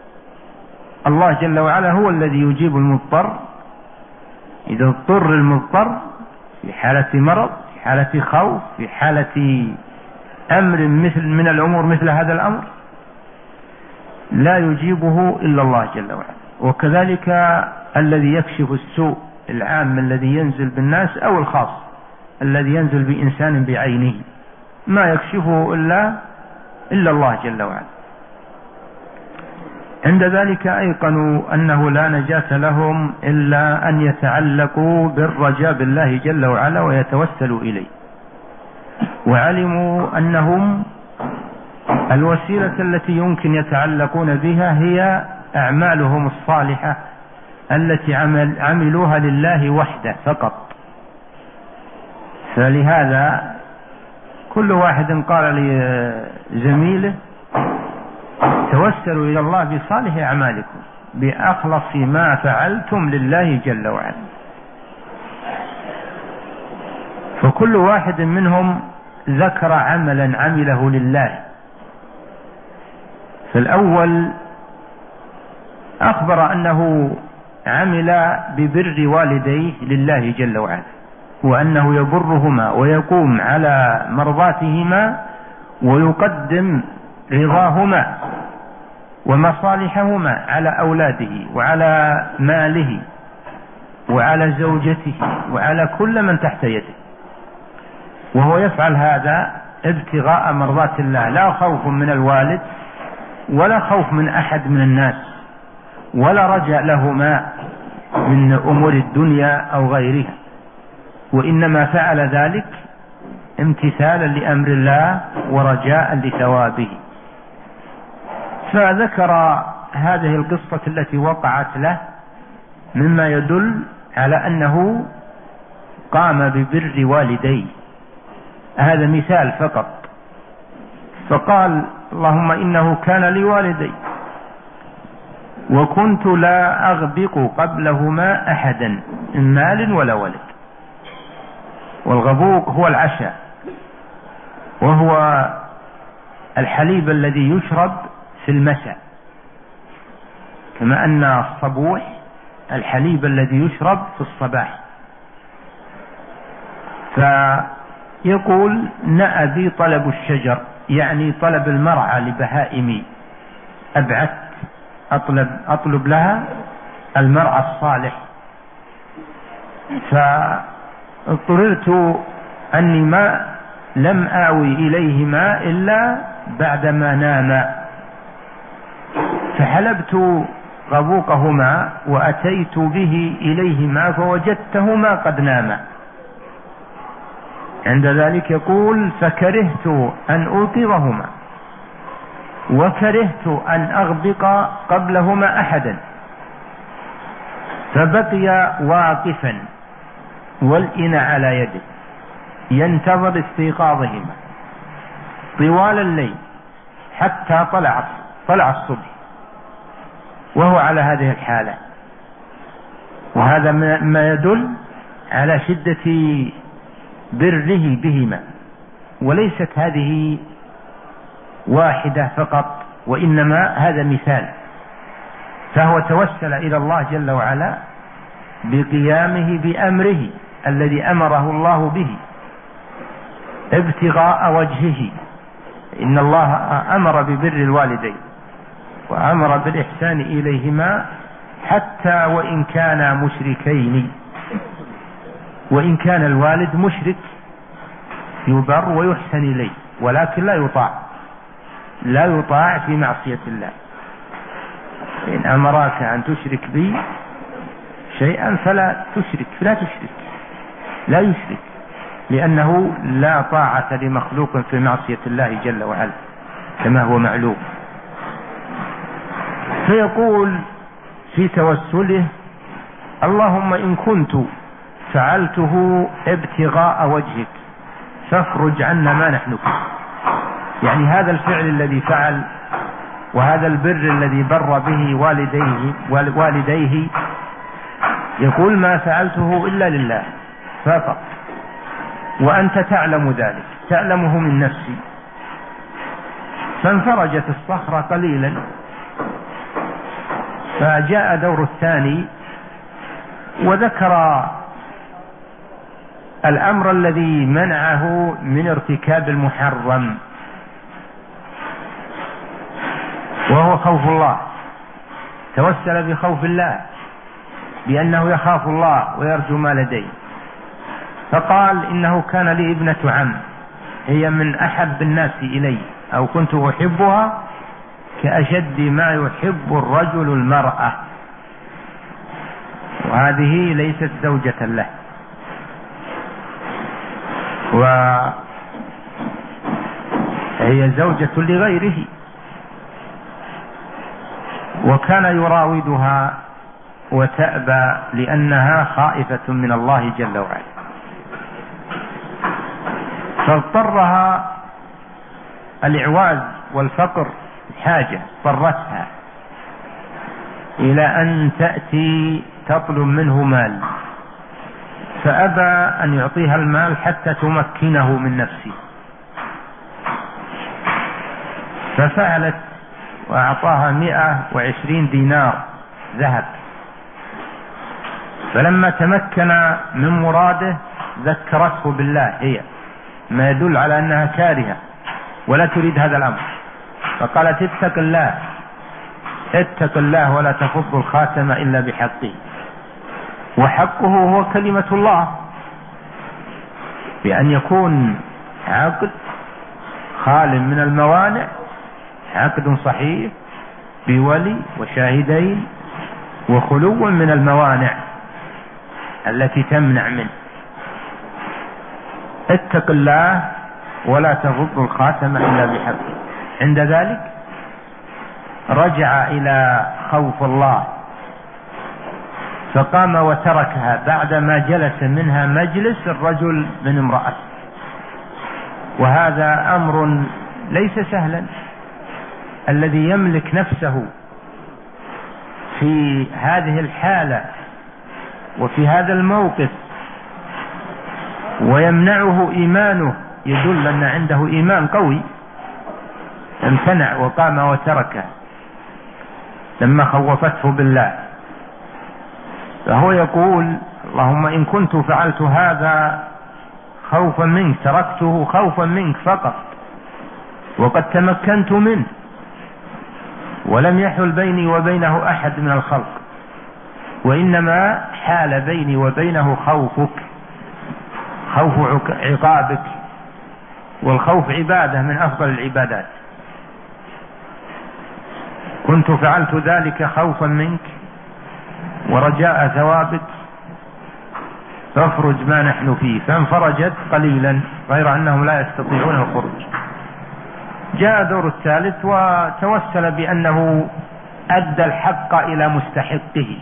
الله جل وعلا هو الذي يجيب المضطر إذا اضطر المضطر، في حالة مرض، في حالة خوف، في حالة أمر مثل من الأمور مثل هذا الأمر، لا يجيبه إلا الله جل وعلا. وكذلك الذي يكشف السوء العام الذي ينزل بالناس، أو الخاص الذي ينزل بإنسان بعينه، ما يكشفه إلا إلا الله جل وعلا. عند ذلك أيقنوا أنه لا نجاة لهم إلا أن يتعلقوا بالرجاء بالله جل وعلا ويتوسلوا إليه، وعلموا أنهم الوسيلة التي يمكن يتعلقون بها هي أعمالهم الصالحة التي عمل عملوها لله وحده فقط. فلهذا كل واحد قال لزميله توسلوا إلى الله بصالح أعمالكم بأخلص ما فعلتم لله جل وعلا. فكل واحد منهم ذكر عملا عمله لله. فالأول أخبر أنه عمل ببر والديه لله جل وعلا، وأنه يبرهما ويقوم على مرضاتهما ويقدم رضاهما ومصالحهما على أولاده وعلى ماله وعلى زوجته وعلى كل من تحت يده، وهو يفعل هذا ابتغاء مرضات الله، لا خوف من الوالد ولا خوف من أحد من الناس ولا رجاء لهما من أمور الدنيا أو غيرها، وإنما فعل ذلك امتثالا لأمر الله ورجاء لثوابه. فذكر هذه القصة التي وقعت له مما يدل على أنه قام ببر والديه، هذا مثال فقط. فقال اللهم إنه كان لي والدي وكنت لا أغبق قبلهما أحدا من مال ولا ولد. والغبوق هو العشاء، وهو الحليب الذي يشرب في المساء، كما أن الصبوح الحليب الذي يشرب في الصباح. فيقول نأى بي طلب الشجر، يعني طلب المرعى لبهائمي، أبعث أطلب, أطلب لها المرعى الصالح. فاضطررت أني ما لم آوي إليهما إلا بعدما ناما، فحلبت غبوقهما وأتيت به إليهما فوجدتهما قد ناما. عند ذلك يقول فكرهت أن أوقظهما وكرهت أن أغبق قبلهما أحدا، فبقي واقفا والإناء على يده ينتظر استيقاظهما طوال الليل حتى طلع طلع الصبح وهو على هذه الحالة. وهذا ما يدل على شدة بره بهما، وليست هذه واحدة فقط، وإنما هذا مثال. فهو توسل إلى الله جل وعلا بقيامه بأمره الذي أمره الله به ابتغاء وجهه. إن الله أمر ببر الوالدين وأمر بالإحسان إليهما حتى وإن كانا مشركين، وإن كان الوالد مشرك يبر ويحسن إليه، ولكن لا يطاع لا يطاع في معصية الله. إن أمراك أن تشرك بي شيئا فلا تشرك فلا تشرك لا يشرك، لأنه لا طاعة لمخلوق في معصية الله جل وعلا كما هو معلوم. فيقول في توسله اللهم إن كنت فعلته ابتغاء وجهك فافرج عنا ما نحن فيه. يعني هذا الفعل الذي فعل وهذا البر الذي بر به والديه والديه يقول ما فعلته إلا لله فقط، وأنت تعلم ذلك، تعلمه من نفسي. فانفرجت الصخرة قليلا، فجاء دور الثاني وذكر الأمر الذي منعه من ارتكاب المحرم، وهو خوف الله. توسل بخوف الله بأنه يخاف الله ويرجو ما لديه. فقال إنه كان لي ابنة عم هي من أحب الناس إلي، أو كنت أحبها كأشد ما يحب الرجل المرأة، وهذه ليست زوجة له، وهي زوجة لغيره، وكان يراودها وتأبى لأنها خائفة من الله جل وعلا. فاضطرها الإعواز والفقر، حاجة اضطرتها إلى أن تأتي تطلب منه مال، فأبى أن يعطيها المال حتى تمكنه من نفسه، ففعلت وأعطاها مئة وعشرين دينار ذهب. فلما تمكن من مراده ذكرته بالله، هي ما يدل على أنها كارهة ولا تريد هذا الأمر، فقالت اتق الله اتق الله ولا تفض الخاتم إلا بحقه، وحقه هو كلمة الله، بأن يكون عقد خال من الموانع، عقد صحيح بولي وشاهدين وخلو من الموانع التي تمنع منه. اتق الله ولا تفض الخاتم إلا بحقه. عند ذلك رجع إلى خوف الله فقام وتركها بعدما جلس منها مجلس الرجل من امرأته، وهذا أمر ليس سهلا. الذي يملك نفسه في هذه الحالة وفي هذا الموقف ويمنعه إيمانه يدل أن عنده إيمان قوي، امتنع وقام وتركه لما خوفته بالله. فهو يقول اللهم إن كنت فعلت هذا خوفا منك، تركته خوفا منك فقط، وقد تمكنت منه ولم يحل بيني وبينه أحد من الخلق، وإنما حال بيني وبينه خوفك، خوف عقابك، والخوف عبادة من أفضل العبادات. كنت فعلت ذلك خوفا منك ورجاء ثوابك فافرج ما نحن فيه. فانفرجت قليلا غير أنهم لا يستطيعون الخروج. جاء دور الثالث وتوسل بأنه أدى الحق إلى مستحقه،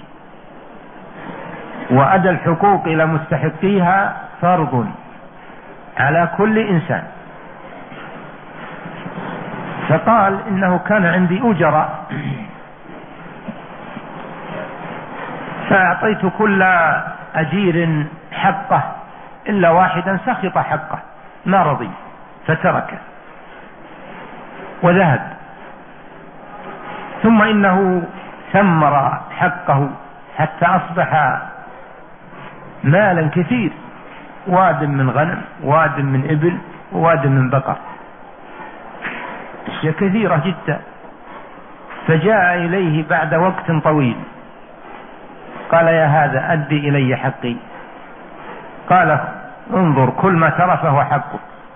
وأدى الحقوق إلى مستحقيها فرض على كل إنسان. فقال إنه كان عندي أجراء فأعطيت كل أجير حقه إلا واحدا سخط حقه ما رضي فتركه وذهب. ثم إنه ثمر حقه حتى أصبح مالا كثير، واد من غنم، واد من إبل، وواد من بقر، أشياء كثيرة جدا. فجاء إليه بعد وقت طويل قال يا هذا أدي إلي حقي. قال انظر كل ما ترى فهو حقك.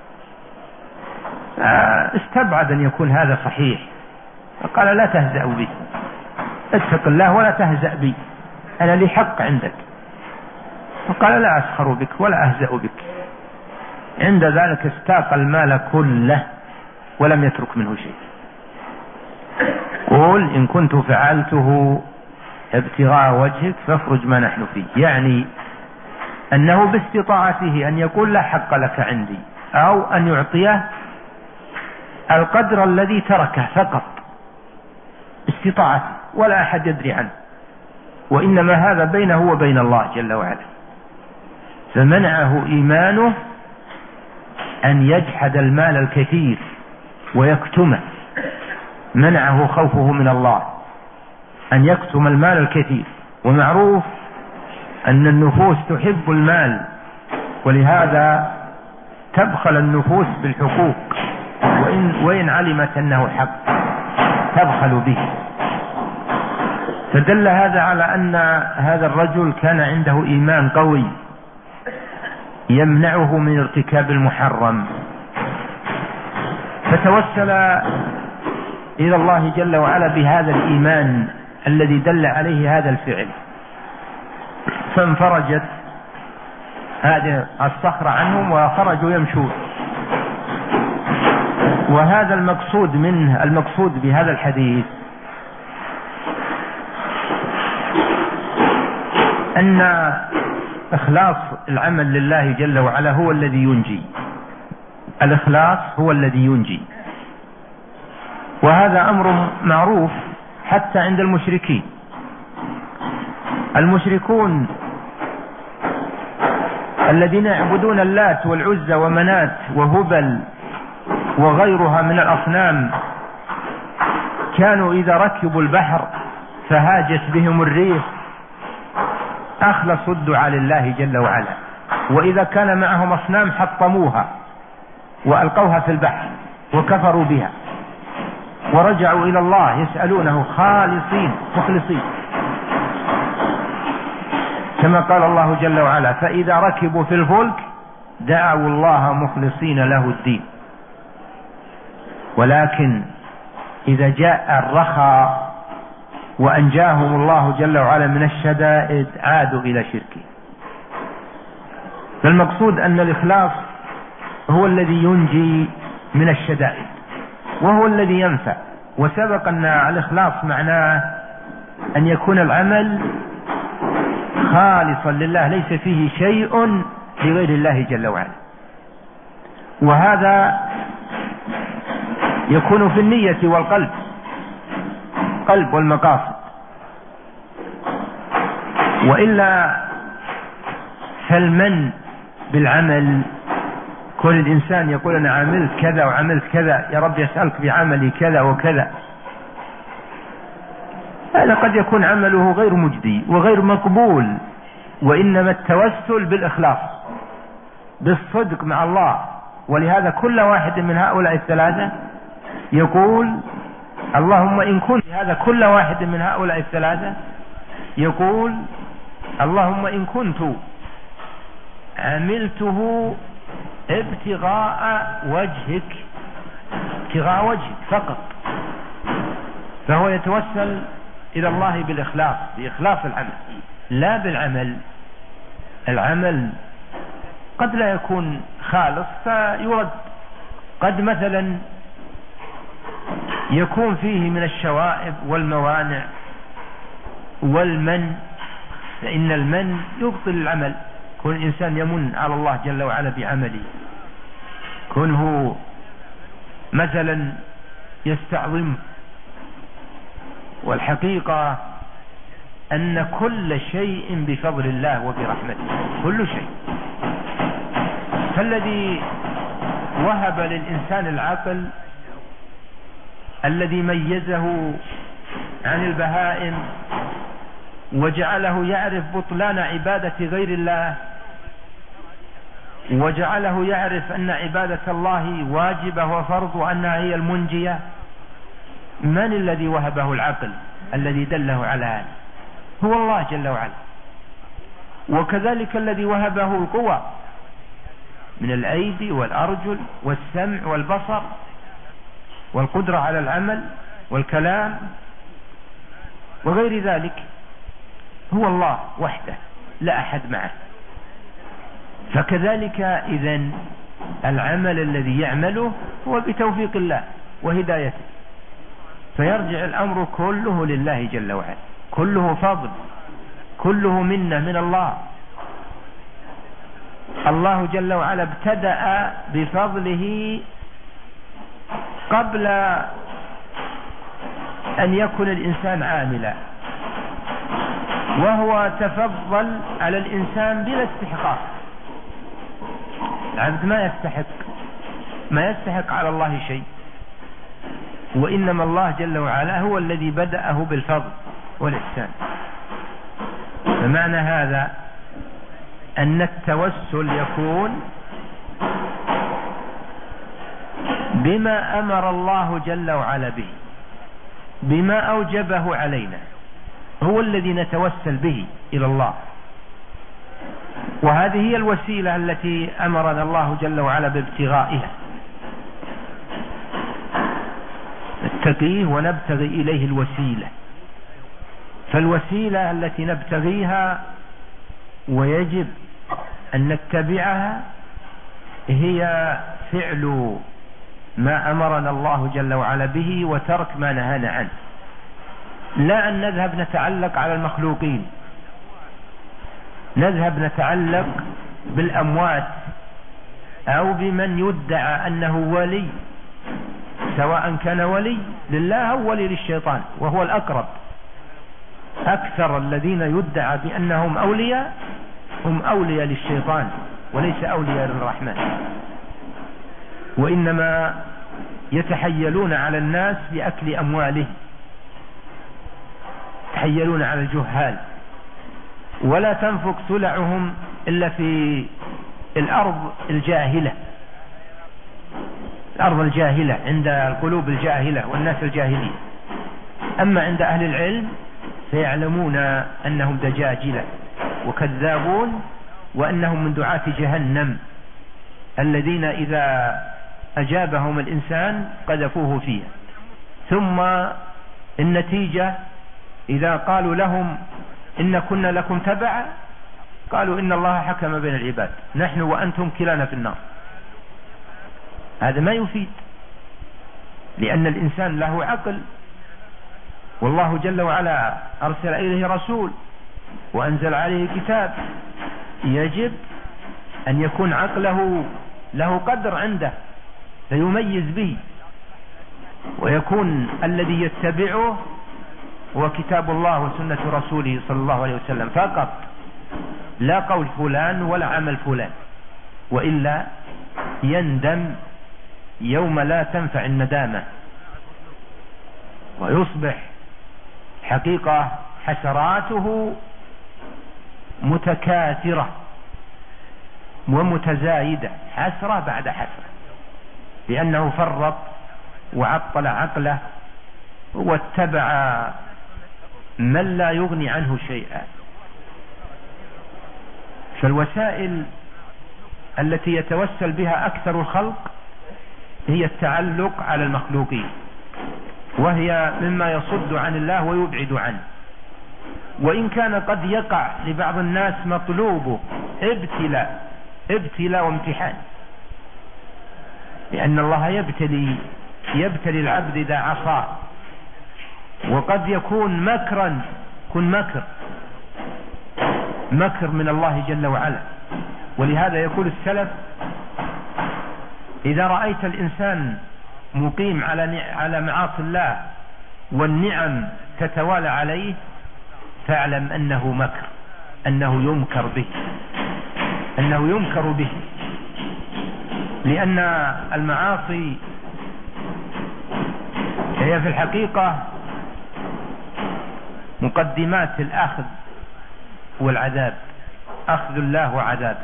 استبعد أن يكون هذا صحيح، فقال لا تهزأ بي، اتق الله ولا تهزأ بي، أنا لي حق عندك. فقال لا أسخر بك ولا أهزأ بك. عند ذلك استاق المال كله ولم يترك منه شيء. قل إن كنت فعلته ابتغاء وجهك فافرج ما نحن فيه، يعني أنه باستطاعته أن يقول لا حق لك عندي، أو أن يعطيه القدر الذي تركه فقط استطاعته ولا أحد يدري عنه، وإنما هذا بينه وبين الله جل وعلا. فمنعه إيمانه أن يجحد المال الكثير ويكتمه، منعه خوفه من الله أن يكتم المال الكثير. ومعروف أن النفوس تحب المال، ولهذا تبخل النفوس بالحقوق، وإن, وإن علمت أنه حق تبخل به. فدل هذا على أن هذا الرجل كان عنده إيمان قوي يمنعه من ارتكاب المحرم. فتوسل إلى الله جل وعلا بهذا الإيمان الذي دل عليه هذا الفعل، فانفرجت هذه الصخرة عنهم وخرجوا يمشون. وهذا المقصود منه، المقصود بهذا الحديث أن إخلاص العمل لله جل وعلا هو الذي ينجي، الإخلاص هو الذي ينجي، وهذا أمر معروف حتى عند المشركين. المشركون الذين يعبدون اللات والعزى ومنات وهبل وغيرها من الأصنام كانوا إذا ركبوا البحر فهاجت بهم الريح أخلصوا الدعاء لله جل وعلا، وإذا كان معهم أصنام حطموها وألقوها في البحر وكفروا بها ورجعوا إلى الله يسألونه خالصين مخلصين، كما قال الله جل وعلا: فإذا ركبوا في الفلك دعوا الله مخلصين له الدين. ولكن إذا جاء الرخاء وأنجاهم الله جل وعلا من الشدائد عادوا إلى شركه. فالمقصود أن الإخلاص هو الذي ينجي من الشدائد وهو الذي ينفع. وسبق أن الإخلاص معناه أن يكون العمل خالصا لله ليس فيه شيء لغير الله جل وعلا، وهذا يكون في النية والقلب قلب والمقاصد. وإلا فالمن بالعمل كل الإنسان يقول أنا عملت كذا وعملت كذا، يا رب يسألك بعملي كذا وكذا، هذا قد يكون عمله غير مجدي وغير مقبول. وإنما التوسل بالإخلاص بالصدق مع الله. ولهذا كل واحد من هؤلاء الثلاثة يقول اللهم إن كنت هذا كل واحد من هؤلاء الثلاثة يقول اللهم إن كنت عملته ابتغاء وجهك ابتغاء وجهك فقط، فهو يتوسل إلى الله بالإخلاص بإخلاص العمل لا بالعمل. العمل قد لا يكون خالص فيرد، قد مثلا يكون فيه من الشوائب والموانع والمن، فإن المن يبطل العمل. كل إنسان يمن على الله جل وعلا بعمله، كونه مثلا يستعظم، والحقيقة أن كل شيء بفضل الله وبرحمته كل شيء. فالذي وهب للإنسان العقل الذي ميزه عن البهائم وجعله يعرف بطلان عبادة غير الله وجعله يعرف أن عبادة الله واجبة وفرض وأنها هي المنجية، من الذي وهبه العقل الذي دله على هذا؟ هو الله جل وعلا. وكذلك الذي وهبه القوى من الأيدي والأرجل والسمع والبصر والقدرة على العمل والكلام وغير ذلك هو الله وحده لا أحد معه. فكذلك إذن العمل الذي يعمله هو بتوفيق الله وهدايته، فيرجع الأمر كله لله جل وعلا، كله فضل، كله منة من الله. الله جل وعلا ابتدأ بفضله قبل أن يكون الإنسان عاملا، وهو تفضل على الإنسان بلا استحقاق. العبد ما يستحق ما يستحق على الله شيء، وإنما الله جل وعلا هو الذي بدأه بالفضل والإحسان. فمعنى هذا أن التوسل يكون بما أمر الله جل وعلا به، بما أوجبه علينا، هو الذي نتوسل به إلى الله. وهذه هي الوسيلة التي أمرنا الله جل وعلا بابتغائها، نتقيه ونبتغي إليه الوسيلة. فالوسيلة التي نبتغيها ويجب أن نتبعها هي فعل ما أمرنا الله جل وعلا به وترك ما نهانا عنه، لا أن نذهب نتعلق على المخلوقين، نذهب نتعلق بالأموات أو بمن يدعى أنه ولي، سواء كان ولي لله أو ولي للشيطان، وهو الأقرب. أكثر الذين يدعى بأنهم أولياء هم أولياء للشيطان وليس أولياء للرحمن، وإنما يتحيلون على الناس بأكل أموالهم، يتحيلون على الجهال، ولا تنفق سلعهم إلا في الأرض الجاهلة، الأرض الجاهلة عند القلوب الجاهلة والناس الجاهلين. أما عند أهل العلم فيعلمون أنهم دجاجلة وكذابون، وأنهم من دعاة جهنم الذين إذا أجابهم الإنسان قذفوه فيها. ثم النتيجة إذا قالوا لهم إن كنا لكم تبعا، قالوا إن الله حكم بين العباد، نحن وأنتم كلانا في النار. هذا ما يفيد، لأن الإنسان له عقل، والله جل وعلا أرسل إليه رسول وأنزل عليه كتاب، يجب أن يكون عقله له قدر عنده فيميز به، ويكون الذي يتبعه هو كتاب الله وسنة رسوله صلى الله عليه وسلم فقط، لا قول فلان ولا عمل فلان، وإلا يندم يوم لا تنفع الندامة، ويصبح حقيقة حسراته متكاثرة ومتزايدة، حسرة بعد حسرة، لأنه فرط وعطل عقله واتبع من لا يغني عنه شيئا. فالوسائل التي يتوسل بها أكثر الخلق هي التعلق على المخلوقين، وهي مما يصد عن الله ويبعد عنه. وإن كان قد يقع لبعض الناس مطلوبه ابتلاء ابتلاء وامتحان، لأن الله يبتلي يبتلي العبد إذا عصى، وقد يكون مكرا كن مكر مكر من الله جل وعلا. ولهذا يقول السلف: إذا رأيت الإنسان مقيم على على معاصي الله والنعم تتوالى عليه فاعلم أنه مكر، أنه يمكر به أنه يمكر به لأن المعاصي هي في الحقيقة مقدمات الأخذ والعذاب، أخذ الله وعذاب.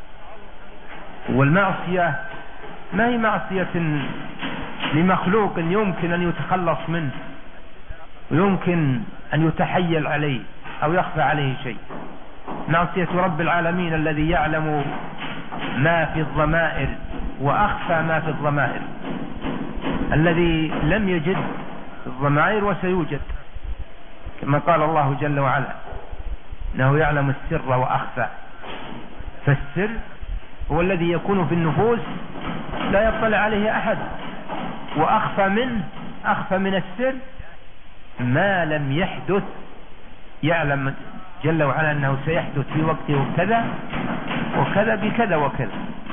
والمعصية ما هي معصية لمخلوق يمكن أن يتخلص منه ويمكن أن يتحيل عليه أو يخفى عليه شيء. معصية رب العالمين الذي يعلم ما في الضمائر وأخفى ما في الضمائر، الذي لم يجد الضمائر وسيوجد، كما قال الله جل وعلا: إنه يعلم السر وأخفى. فالسر هو الذي يكون في النفوس لا يطلع عليه أحد، وأخفى منه أخفى من السر ما لم يحدث، يعلم جل وعلا أنه سيحدث في وقته كذا وكذا بكذا وكذا.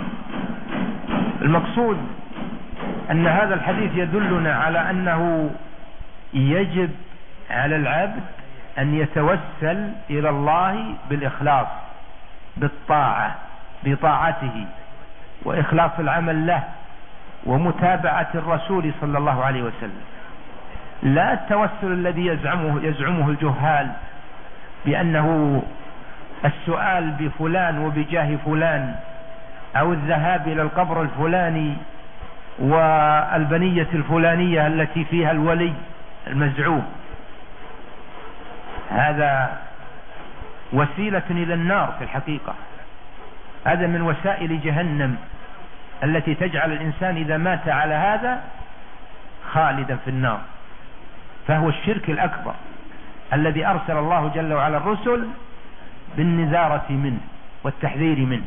المقصود أن هذا الحديث يدلنا على أنه يجب على العبد أن يتوسل إلى الله بالإخلاص، بالطاعة، بطاعته وإخلاص العمل له ومتابعة الرسول صلى الله عليه وسلم، لا التوسل الذي يزعمه يزعمه الجهال بأنه السؤال بفلان وبجاه فلان، أو الذهاب إلى القبر الفلاني والبنية الفلانية التي فيها الولي المزعوم. هذا وسيلة إلى النار في الحقيقة، هذا من وسائل جهنم التي تجعل الإنسان إذا مات على هذا خالدا في النار. فهو الشرك الأكبر الذي أرسل الله جل وعلا الرسل بالنذارة منه والتحذير منه.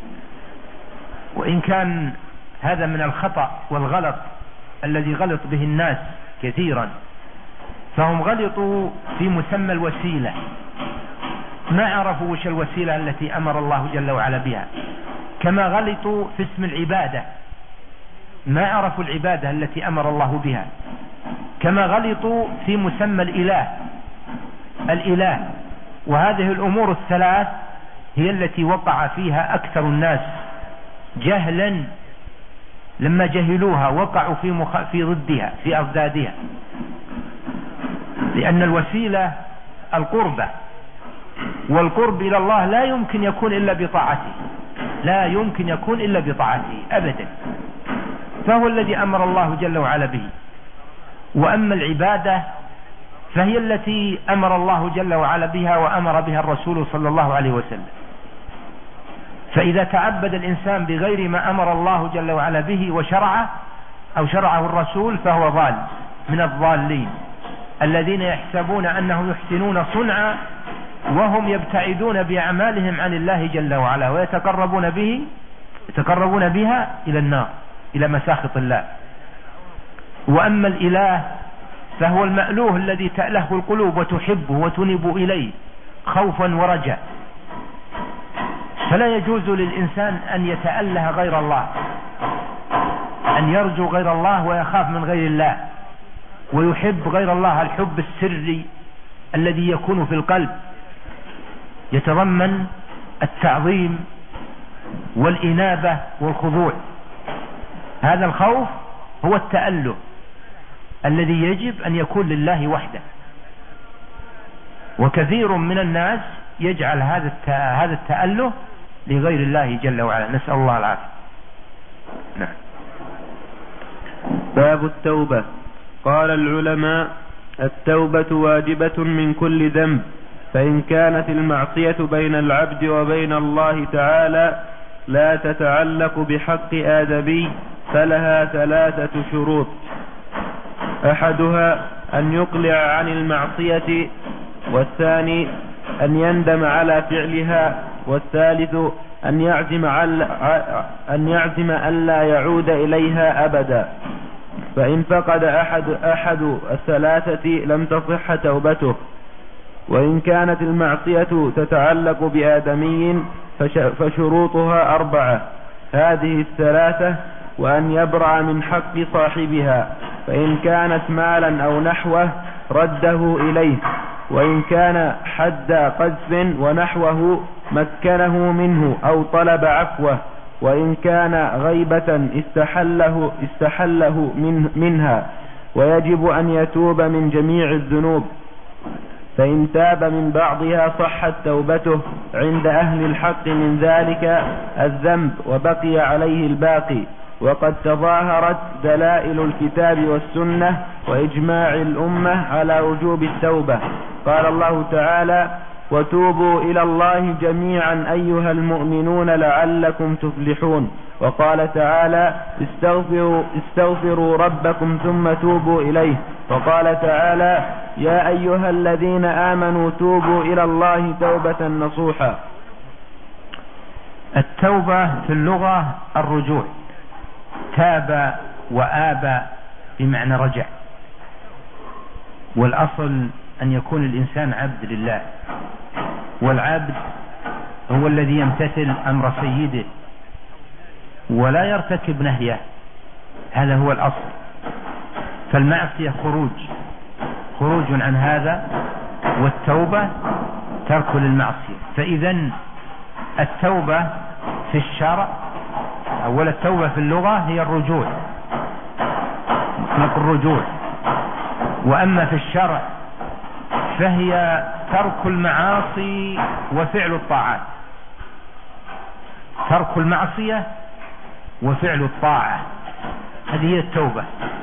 وإن كان هذا من الخطأ والغلط الذي غلط به الناس كثيرا، فهم غلطوا في مسمى الوسيلة، ما عرفوا وش الوسيلة التي أمر الله جل وعلا بها، كما غلطوا في اسم العبادة، ما عرفوا العبادة التي أمر الله بها، كما غلطوا في مسمى الإله الإله. وهذه الأمور الثلاث هي التي وقع فيها أكثر الناس جهلا، لما جهلوها وقعوا في, مخ... في ضدها في أضدادها، لأن الوسيلة القربة، والقرب إلى الله لا يمكن يكون إلا بطاعته، لا يمكن يكون إلا بطاعته أبدا، فهو الذي أمر الله جل وعلا به. وأما العبادة فهي التي أمر الله جل وعلا بها وأمر بها الرسول صلى الله عليه وسلم. فإذا تعبد الإنسان بغير ما أمر الله جل وعلا به وشرعه أو شرعه الرسول فهو ضال من الضالين، الذين يحسبون أنهم يحسنون صنعا وهم يبتعدون بأعمالهم عن الله جل وعلا، ويتقربون به يتقربون بها إلى النار، إلى مساخط الله. وأما الإله فهو المألوه الذي تأله القلوب وتحبه وتنب إليه خوفا ورجاء، فلا يجوز للإنسان أن يتأله غير الله، أن يرجو غير الله ويخاف من غير الله ويحب غير الله الحب السري الذي يكون في القلب، يتضمن التعظيم والإنابة والخضوع. هذا الخوف هو التأله الذي يجب أن يكون لله وحده. وكثير من الناس يجعل هذا هذا التأله لغير الله جل وعلا، نسأل الله العافية. نعم. باب التوبة. قال العلماء: التوبة واجبة من كل ذنب، فإن كانت المعصية بين العبد وبين الله تعالى لا تتعلق بحق آدمي فلها ثلاثة شروط: أحدها أن يقلع عن المعصية، والثاني أن يندم على فعلها، والثالث أن يعزم أن يعزم ألا يعود إليها أبدا. فإن فقد أحد أحد الثلاثة لم تصح توبته. وإن كانت المعصية تتعلق بآدمي فشروطها أربعة: هذه الثلاثة: وأن يبرأ من حق صاحبها، فإن كانت مالا أو نحوه رده إليه، وإن كان حد قذف ونحوه مكنه منه أو طلب عفوه، وإن كان غيبة استحله, استحله من منها، ويجب أن يتوب من جميع الذنوب، فإن تاب من بعضها صحت توبته عند أهل الحق من ذلك الذنب وبقي عليه الباقي. وقد تظاهرت دلائل الكتاب والسنة وإجماع الأمة على وجوب التوبة. قال الله تعالى: وتوبوا إلى الله جميعا أيها المؤمنون لعلكم تفلحون. وقال تعالى: استغفروا, استغفروا ربكم ثم توبوا إليه. وقال تعالى: يا أيها الذين آمنوا توبوا إلى الله توبة نصوحا. التوبة في اللغة الرجوع، تاب وآب بمعنى رجع، والأصل أن يكون الإنسان عبد لله، والعبد هو الذي يمتثل أمر سيده ولا يرتكب نهيه، هذا هو الأصل. فالمعصية خروج خروج عن هذا، والتوبة ترك للمعصية. فإذا التوبة في الشرع أولا، التوبة في اللغة هي الرجوع، مطلق الرجوع. وأما في الشرع فهي ترك المعاصي وفعل الطاعات، ترك المعصية وفعل الطاعة، هذه هي التوبة.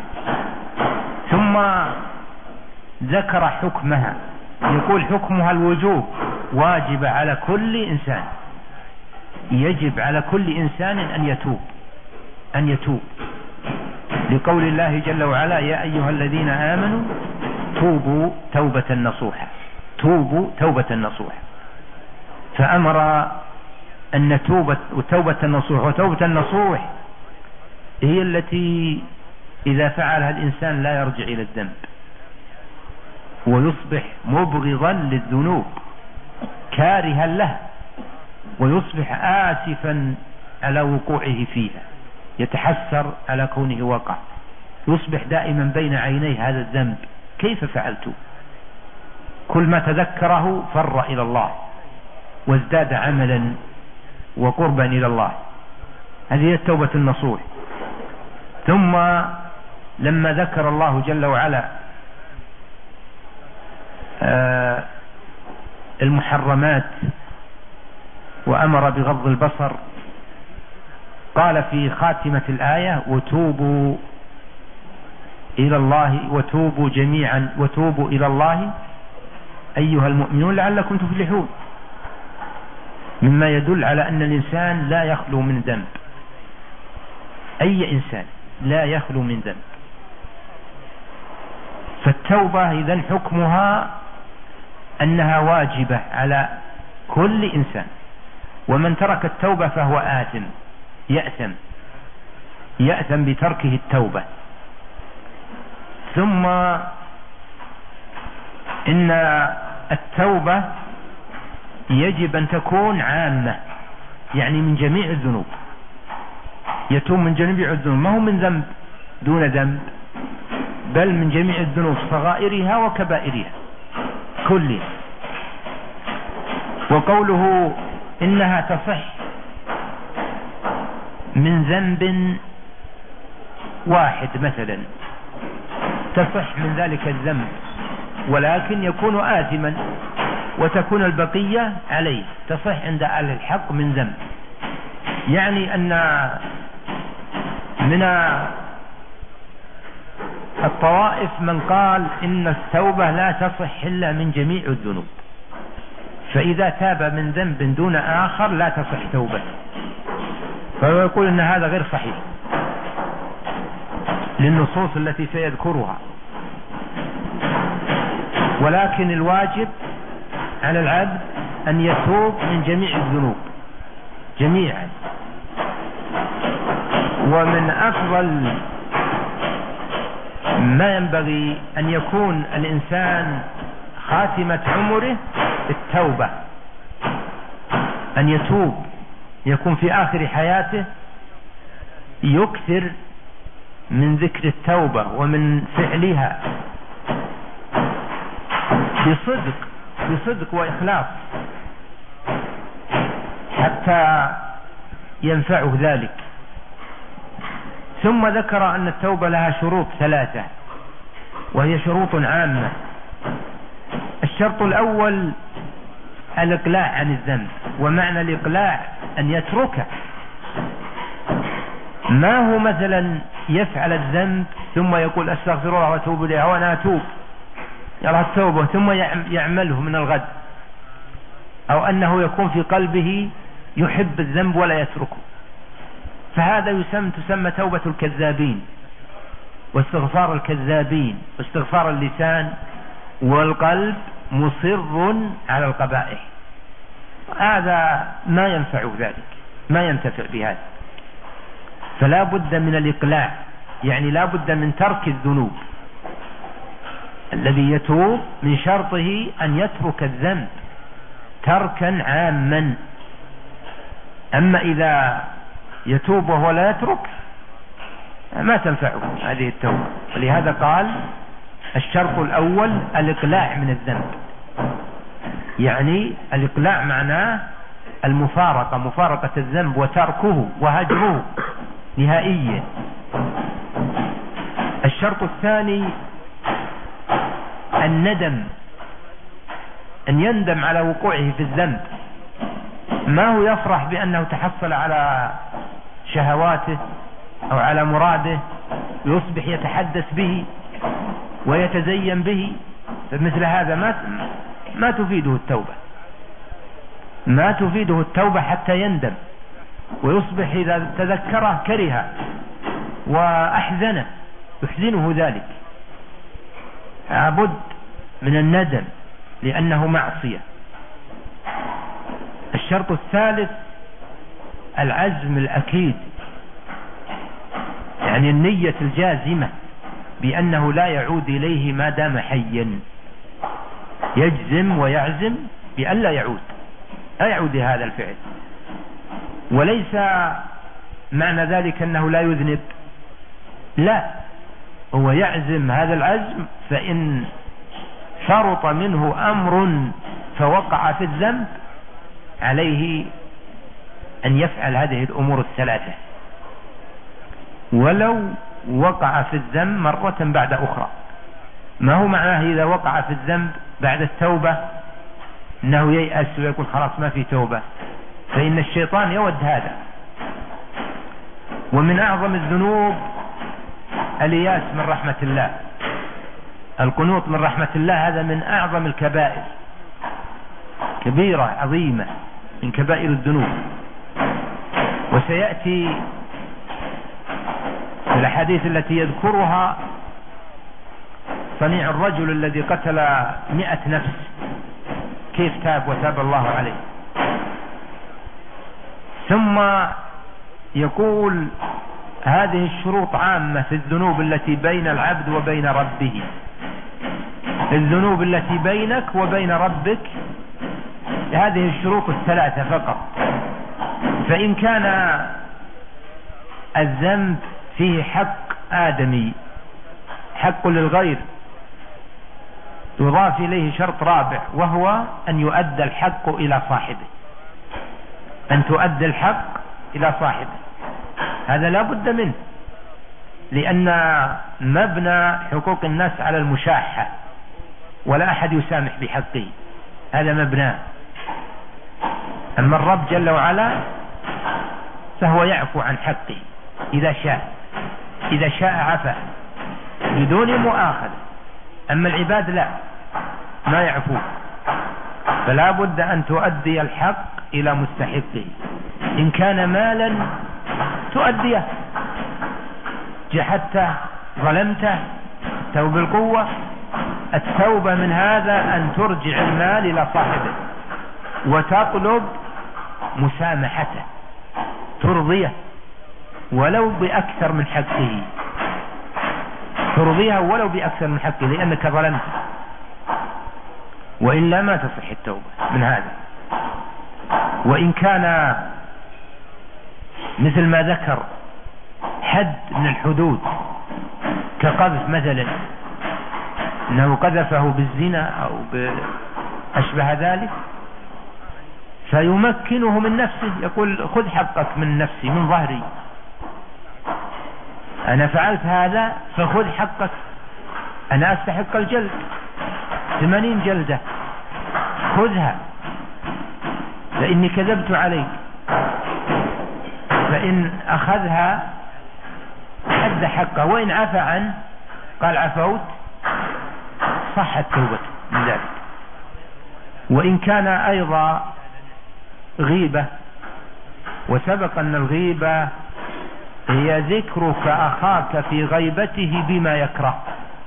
ثم ذكر حكمها، يقول حكمها الوجوب، واجب على كل إنسان، يجب على كل إنسان أن يتوب أن يتوب لقول الله جل وعلا: يا أيها الذين آمنوا توبوا توبة نصوحا، توبوا توبة نصوحا. فأمر أن نتوب توبة النصوح. وتوبة النصوح هي التي إذا فعلها الإنسان لا يرجع إلى الذنب ويصبح مبغضا للذنوب كارها له، ويصبح آسفا على وقوعه فيها، يتحسر على كونه وقع، يصبح دائما بين عينيه هذا الذنب، كيف فعلت؟ كل ما تذكره فر إلى الله وازداد عملا وقربا إلى الله. هذه هي التوبة النصوح. ثم لما ذكر الله جل وعلا المحرمات وأمر بغض البصر، قال في خاتمة الآية: وتوبوا إلى الله وتوبوا جميعا وتوبوا إلى الله أيها المؤمنون لعلكم تفلحون، مما يدل على أن الإنسان لا يخلو من ذنب، أي إنسان لا يخلو من ذنب. فالتوبة إذن حكمها أنها واجبة على كل إنسان، ومن ترك التوبة فهو آثم، يأثم يأثم بتركه التوبة. ثم إن التوبة يجب أن تكون عامة، يعني من جميع الذنوب، يتوب من جميع الذنوب، ما هو من ذنب دون ذنب، بل من جميع الذنوب صغائرها وكبائرها كلها. وقوله إنها تصح من ذنب واحد مثلا، تصح من ذلك الذنب ولكن يكون آثما وتكون البقية عليه، تصح عند أهل الحق من ذنب. يعني أن من الطوائف من قال إن التوبة لا تصح إلا من جميع الذنوب، فإذا تاب من ذنب دون آخر لا تصح توبة، فهو يقول إن هذا غير صحيح للنصوص التي سيذكرها. ولكن الواجب على العبد أن يتوب من جميع الذنوب جميعا. ومن أفضل ما ينبغي أن يكون الإنسان خاتمة عمره التوبة، أن يتوب، يكون في آخر حياته يكثر من ذكر التوبة ومن فعلها بصدق بصدق وإخلاص حتى ينفعه ذلك. ثم ذكر أن التوبة لها شروط ثلاثة وهي شروط عامة. الشرط الأول الإقلاع عن الذنب، ومعنى الإقلاع أن يتركه، ما هو مثلا يفعل الذنب ثم يقول أستغفر الله وأتوب إليه وأنا أتوب يرى التوبة ثم يعمله من الغد، أو أنه يكون في قلبه يحب الذنب ولا يتركه، فهذا يسمى تسمى توبة الكذابين واستغفار الكذابين واستغفار اللسان، والقلب مصر على القبائح، هذا ما ينفع ذلك، ما ينتفع بهذا. فلا بد من الإقلاع، يعني لا بد من ترك الذنوب. الذي يتوب من شرطه أن يترك الذنب تركا عاما. أما إذا يتوب وهو لا يترك ما تنفعه هذه التوبة. ولهذا قال الشرط الأول الإقلاع من الذنب، يعني الإقلاع معناه المفارقة، مفارقة الذنب وتركه وهجره نهائيا. الشرط الثاني الندم، أن يندم على وقوعه في الذنب، ما هو يفرح بأنه تحصل على شهواته أو على مراده يصبح يتحدث به ويتزين به، فمثل هذا ما ما تفيده التوبة، ما تفيده التوبة حتى يندم ويصبح إذا تذكره كره وأحزنه يحزنه ذلك. لابد من الندم لأنه معصية. الشرط الثالث العزم الأكيد، يعني النية الجازمة بأنه لا يعود إليه ما دام حيا، يجزم ويعزم بأن لا يعود لا يعود لهذا الفعل. وليس معنى ذلك أنه لا يذنب؟ لا، هو يعزم هذا العزم، فإن فرط منه أمر فوقع في الذنب عليه أن يفعل هذه الأمور الثلاثة، ولو وقع في الذنب مرة بعد أخرى. ما هو معناه إذا وقع في الذنب بعد التوبة أنه ييأس ويقول خلاص ما في توبة؟ فإن الشيطان يود هذا. ومن أعظم الذنوب الياس من رحمة الله، القنوط من رحمة الله، هذا من أعظم الكبائر، كبيرة عظيمة من كبائر الذنوب. وسيأتي في الأحاديث التي يذكرها صنيع الرجل الذي قتل مئة نفس كيف تاب وتاب الله عليه. ثم يقول هذه الشروط عامة في الذنوب التي بين العبد وبين ربه، الذنوب التي بينك وبين ربك هذه الشروط الثلاثة فقط. فإن كان الذنب فيه حق آدمي، حق للغير، يضاف إليه شرط رابع، وهو أن يؤدى الحق إلى صاحبه، أن تؤدى الحق إلى صاحبه، هذا لا بد منه، لأن مبنى حقوق الناس على المشاحة، ولا أحد يسامح بحقه، هذا مبناه. أما الرب جل وعلا فهو يعفو عن حقه إذا شاء، إذا شاء عفا بدون مؤاخذة. أما العباد لا، ما يعفو، فلا بد أن تؤدي الحق إلى مستحقه. إن كان مالا تؤديه، جحدته ظلمته تو بالقوة، التوبة من هذا أن ترجع المال إلى صاحبه وتطلب مسامحته، ترضيه ولو بأكثر من حقه، ترضيها ولو بأكثر من حقه، لأنك ظلمت، وإلا ما تصح التوبة من هذا. وإن كان مثل ما ذكر حد من الحدود كقذف مثلا، أنه قذفه بالزنا أو بأشبه ذلك، فيمكنه من نفسه، يقول خذ حقك من نفسي، من ظهري، أنا فعلت هذا فخذ حقك، أنا أستحق الجلد ثمانين جلدة، خذها لأني كذبت عليك. فإن أخذها حد حقه، وإن عفى عنه قال عفوت صحت توبته من ذلك. وإن كان أيضا غيبة، وسبق أن الغيبة هي ذكرك أخاك في غيبته بما يكره،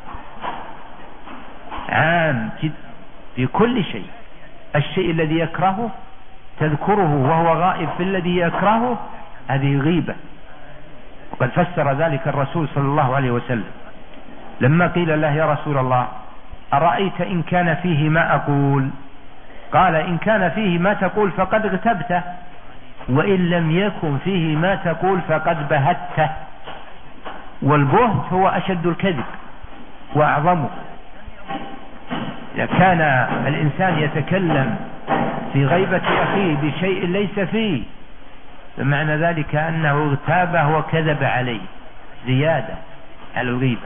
عام في كل شيء، الشيء الذي يكرهه تذكره وهو غائب في الذي يكرهه، هذه غيبة. وقد فسر ذلك الرسول صلى الله عليه وسلم لما قيل له يا رسول الله أرأيت إن كان فيه ما أقول؟ قال إن كان فيه ما تقول فقد اغتبته، وإن لم يكن فيه ما تقول فقد بهته. والبهت هو أشد الكذب وأعظمه. إذا كان الإنسان يتكلم في غيبة أخيه بشيء ليس فيه، فمعنى ذلك أنه اغتابه وكذب عليه زيادة على الغيبة.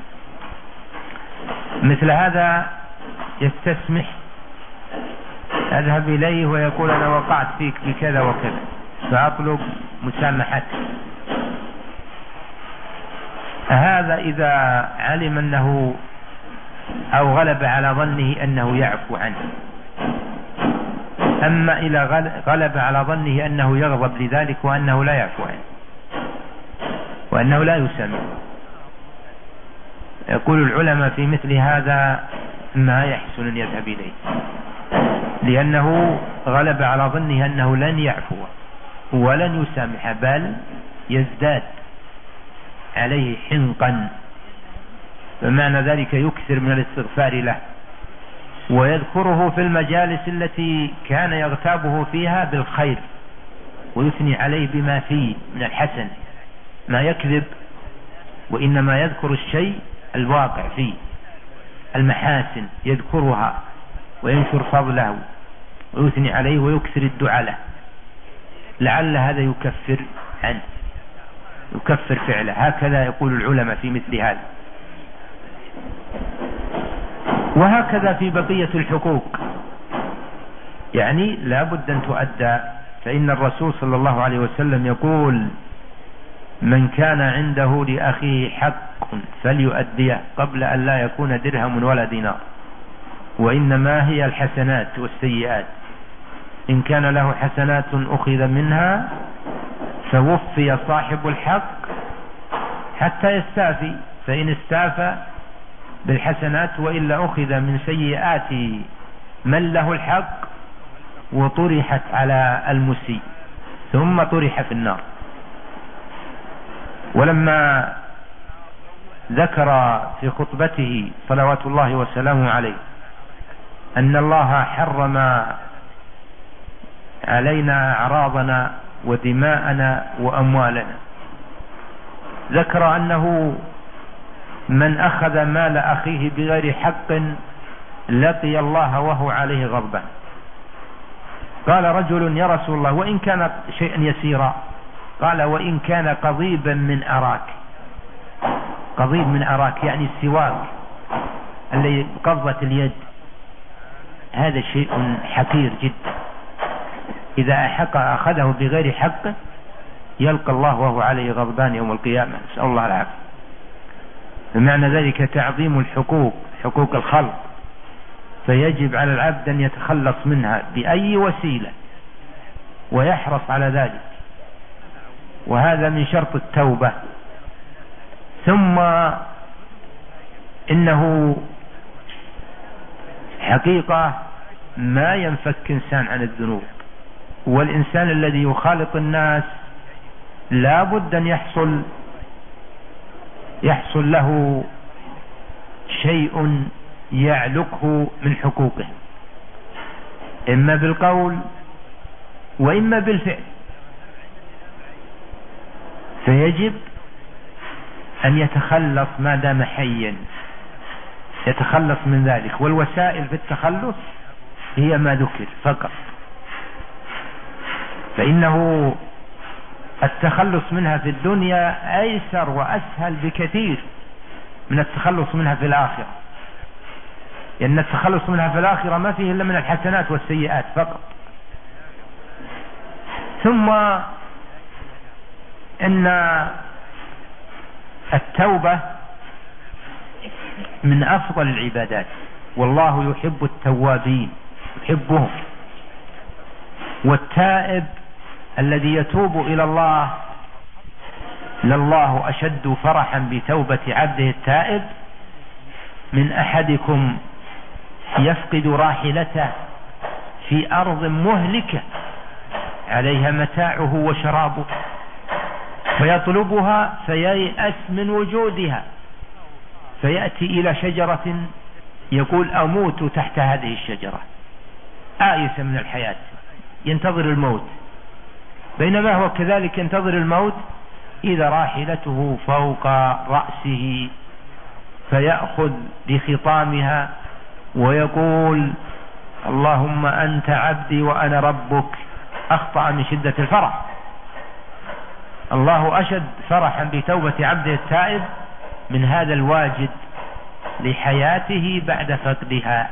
مثل هذا يستسمح، أذهب إليه ويقول أنا وقعت فيك بكذا وكذا فأطلب مسامحته. هذا إذا علم أنه أو غلب على ظنه أنه يعفو عنه. أما إذا غلب على ظنه أنه يغضب لذلك وأنه لا يعفو عنه وأنه لا يسامح، يقول العلماء في مثل هذا ما يحسن أن يذهب إليه، لأنه غلب على ظنه أنه لن يعفو ولن يسامح، بل يزداد عليه حنقا، فمعنى ذلك يكثر من الاستغفار له، ويذكره في المجالس التي كان يغتابه فيها بالخير ويثني عليه بما فيه من الحسن ما يكذب، وإنما يذكر الشيء الواقع فيه، المحاسن يذكرها وينشر فضله ويثني عليه ويكثر الدعاء له، لعل هذا يكفر عنه، يكفر فعله. هكذا يقول العلماء في مثل هذا. وهكذا في بقية الحقوق، يعني لا بد أن تؤدى. فإن الرسول صلى الله عليه وسلم يقول: من كان عنده لأخيه حق فليؤديه قبل أن لا يكون درهم ولا دينار، وإنما هي الحسنات والسيئات، إن كان له حسنات أخذ منها فوفي صاحب الحق حتى يستافي، فإن استافى بالحسنات وإلا أخذ من سيئات من له الحق وطرحت على المسيء ثم طرح في النار. ولما ذكر في خطبته صلوات الله وسلامه عليه أن الله حرم علينا أعراضنا ودماءنا وأموالنا، ذكر أنه من أخذ مال أخيه بغير حق لقي الله وهو عليه غضبان. قال رجل: يا رسول الله، وإن كان شيئا يسيرا؟ قال: وإن كان قضيبا من أراك. قضيب من أراك يعني السواك الذي بقبضة اليد، هذا شيء حقير جدا، إذا أحق أخذه بغير حقه يلقى الله وهو عليه غضبان يوم القيامة، نسأل الله العافية. بمعنى ذلك تعظيم الحقوق، حقوق الخلق، فيجب على العبد أن يتخلص منها بأي وسيلة ويحرص على ذلك، وهذا من شرط التوبة. ثم إنه حقيقة ما ينفك إنسان عن الذنوب، والإنسان الذي يخالط الناس لا بد أن يحصل يحصل له شيء يعلقه من حقوقه، إما بالقول وإما بالفعل، فيجب أن يتخلص ما دام حيا، يتخلص من ذلك. والوسائل في التخلص هي ما ذكر فقط، فإنه التخلص منها في الدنيا أيسر وأسهل بكثير من التخلص منها في الآخرة، لأن التخلص منها في الآخرة ما فيه إلا من الحسنات والسيئات فقط. ثم إن التوبة من أفضل العبادات، والله يحب التوابين، يحبهم. والتائب الذي يتوب إلى الله لله أشد فرحا بتوبة عبده التائب من أحدكم يفقد راحلته في أرض مهلكة عليها متاعه وشرابه، فيطلبها فييأس من وجودها، فيأتي إلى شجرة يقول: أموت تحت هذه الشجرة، آيس من الحياة، ينتظر الموت. بينما هو كذلك ينتظر الموت إذا راحلته فوق رأسه، فيأخذ بخطامها ويقول: اللهم أنت عبدي وأنا ربك. أخطأ من شدة الفرح. الله أشد فرحا بتوبة عبده التائب من هذا الواجد لحياته بعد فقدها.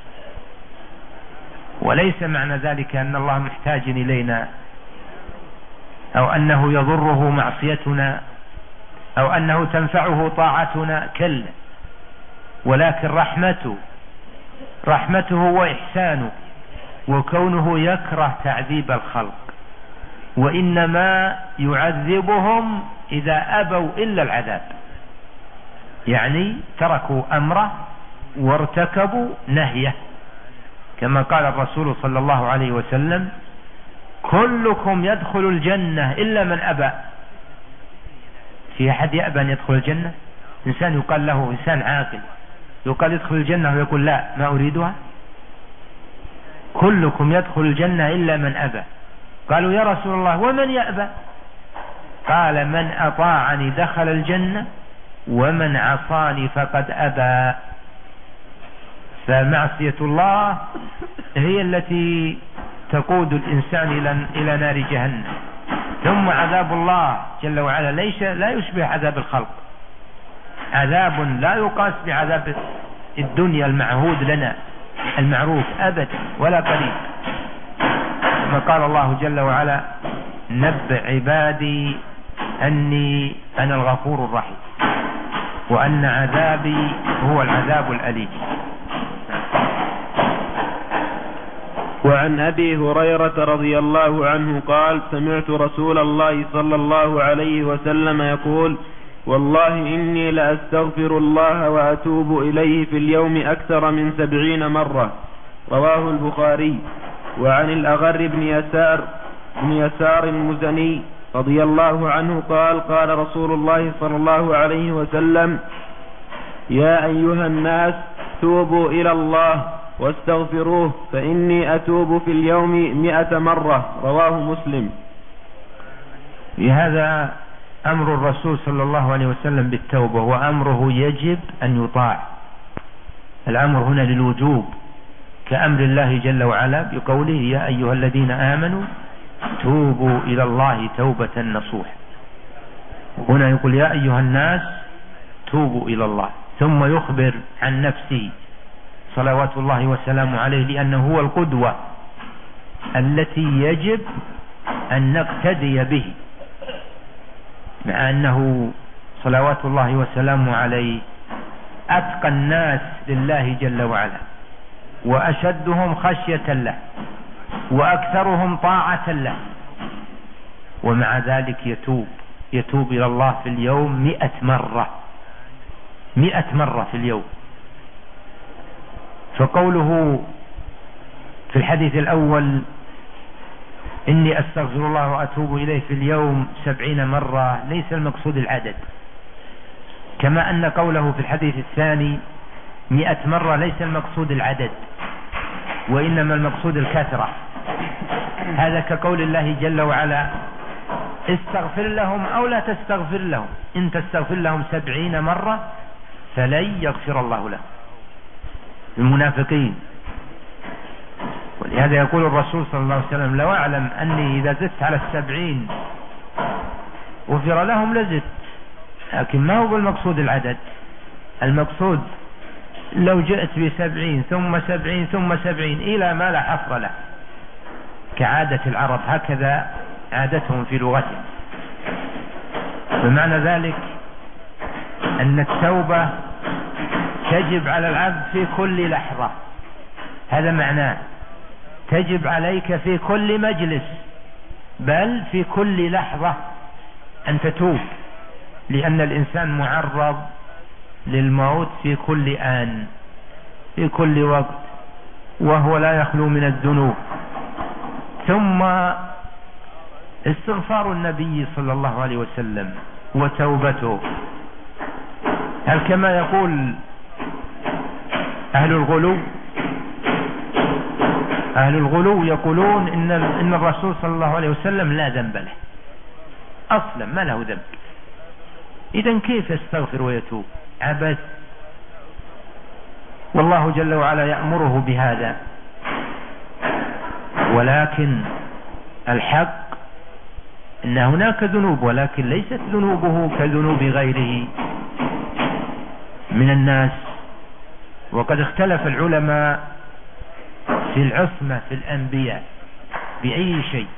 وليس معنى ذلك أن الله محتاج إلينا، أو أنه يضره معصيتنا، أو أنه تنفعه طاعتنا، كلا، ولكن رحمته رحمته وإحسانه، وكونه يكره تعذيب الخلق، وإنما يعذبهم إذا أبوا إلا العذاب، يعني تركوا أمره وارتكبوا نهيه، كما قال الرسول صلى الله عليه وسلم: كلكم يدخل الجنة إلا من أبى. في أحد يأبى أن يدخل الجنة؟ إنسان يقال له، إنسان عاقل يقال يدخل الجنة ويقول لا ما أريدها؟ كلكم يدخل الجنة إلا من أبى. قالوا: يا رسول الله ومن يأبى؟ قال من أطاعني دخل الجنة ومن عصاني فقد أبى. فمعصية الله هي التي تقود الإنسان إلى نار جهنم. ثم عذاب الله جل وعلا ليس لا يشبه عذاب الخلق، عذاب لا يقاس بعذاب الدنيا المعهود لنا المعروف أبدا ولا قريب. كما قال الله جل وعلا نبئ عبادي أني أنا الغفور الرحيم وأن عذابي هو العذاب الأليم. وعن أبي هريرة رضي الله عنه قال سمعت رسول الله صلى الله عليه وسلم يقول والله إني لأستغفر الله وأتوب إليه في اليوم أكثر من سبعين مرة، رواه البخاري. وعن الأغر بن يسار بن يسار المزني رضي الله عنه قال قال رسول الله صلى الله عليه وسلم يا أيها الناس توبوا إلى الله واستغفروه فإني أتوب في اليوم مئة مرة، رواه مسلم. لهذا أمر الرسول صلى الله عليه وسلم بالتوبة وأمره يجب أن يطاع. الأمر هنا للوجوب كأمر الله جل وعلا بقوله يا أيها الذين آمنوا توبوا إلى الله توبة نصوح. هنا يقول يا أيها الناس توبوا إلى الله، ثم يخبر عن نفسه صلوات الله وسلامه عليه لأنه هو القدوة التي يجب أن نقتدي به، مع أنه صلوات الله وسلامه عليه أتقى الناس لله جل وعلا وأشدهم خشية له وأكثرهم طاعة له، ومع ذلك يتوب يتوب إلى الله في اليوم مئة مرة مئة مرة في اليوم. فقوله في الحديث الأول إني أستغفر الله وأتوب إليه في اليوم سبعين مرة ليس المقصود العدد، كما أن قوله في الحديث الثاني مئة مرة ليس المقصود العدد وإنما المقصود الكثرة. هذا كقول الله جل وعلا استغفر لهم أو لا تستغفر لهم، إن تستغفر لهم سبعين مرة فلن يغفر الله لهم، المنافقين. ولهذا يقول الرسول صلى الله عليه وسلم لو أعلم أني إذا زدت على السبعين غفر لهم لزدت، لكن ما هو المقصود العدد، المقصود لو جئت بسبعين ثم سبعين ثم سبعين إلى ما لا حصر له، كعادة العرب، هكذا عادتهم في لغتهم. بمعنى ذلك أن التوبة تجب على العبد في كل لحظة، هذا معناه تجب عليك في كل مجلس بل في كل لحظة أن تتوب، لأن الإنسان معرض للموت في كل آن في كل وقت وهو لا يخلو من الذنوب. ثم استغفار النبي صلى الله عليه وسلم وتوبته، هل كما يقول أهل الغلو أهل الغلو يقولون إن إن الرسول صلى الله عليه وسلم لا ذنب له أصلا، ما له ذنب، إذن كيف يستغفر ويتوب؟ عبث. والله جل وعلا يأمره بهذا، ولكن الحق إن هناك ذنوب ولكن ليست ذنوبه كذنوب غيره من الناس. وقد اختلف العلماء في العصمة في الأنبياء بأي شيء،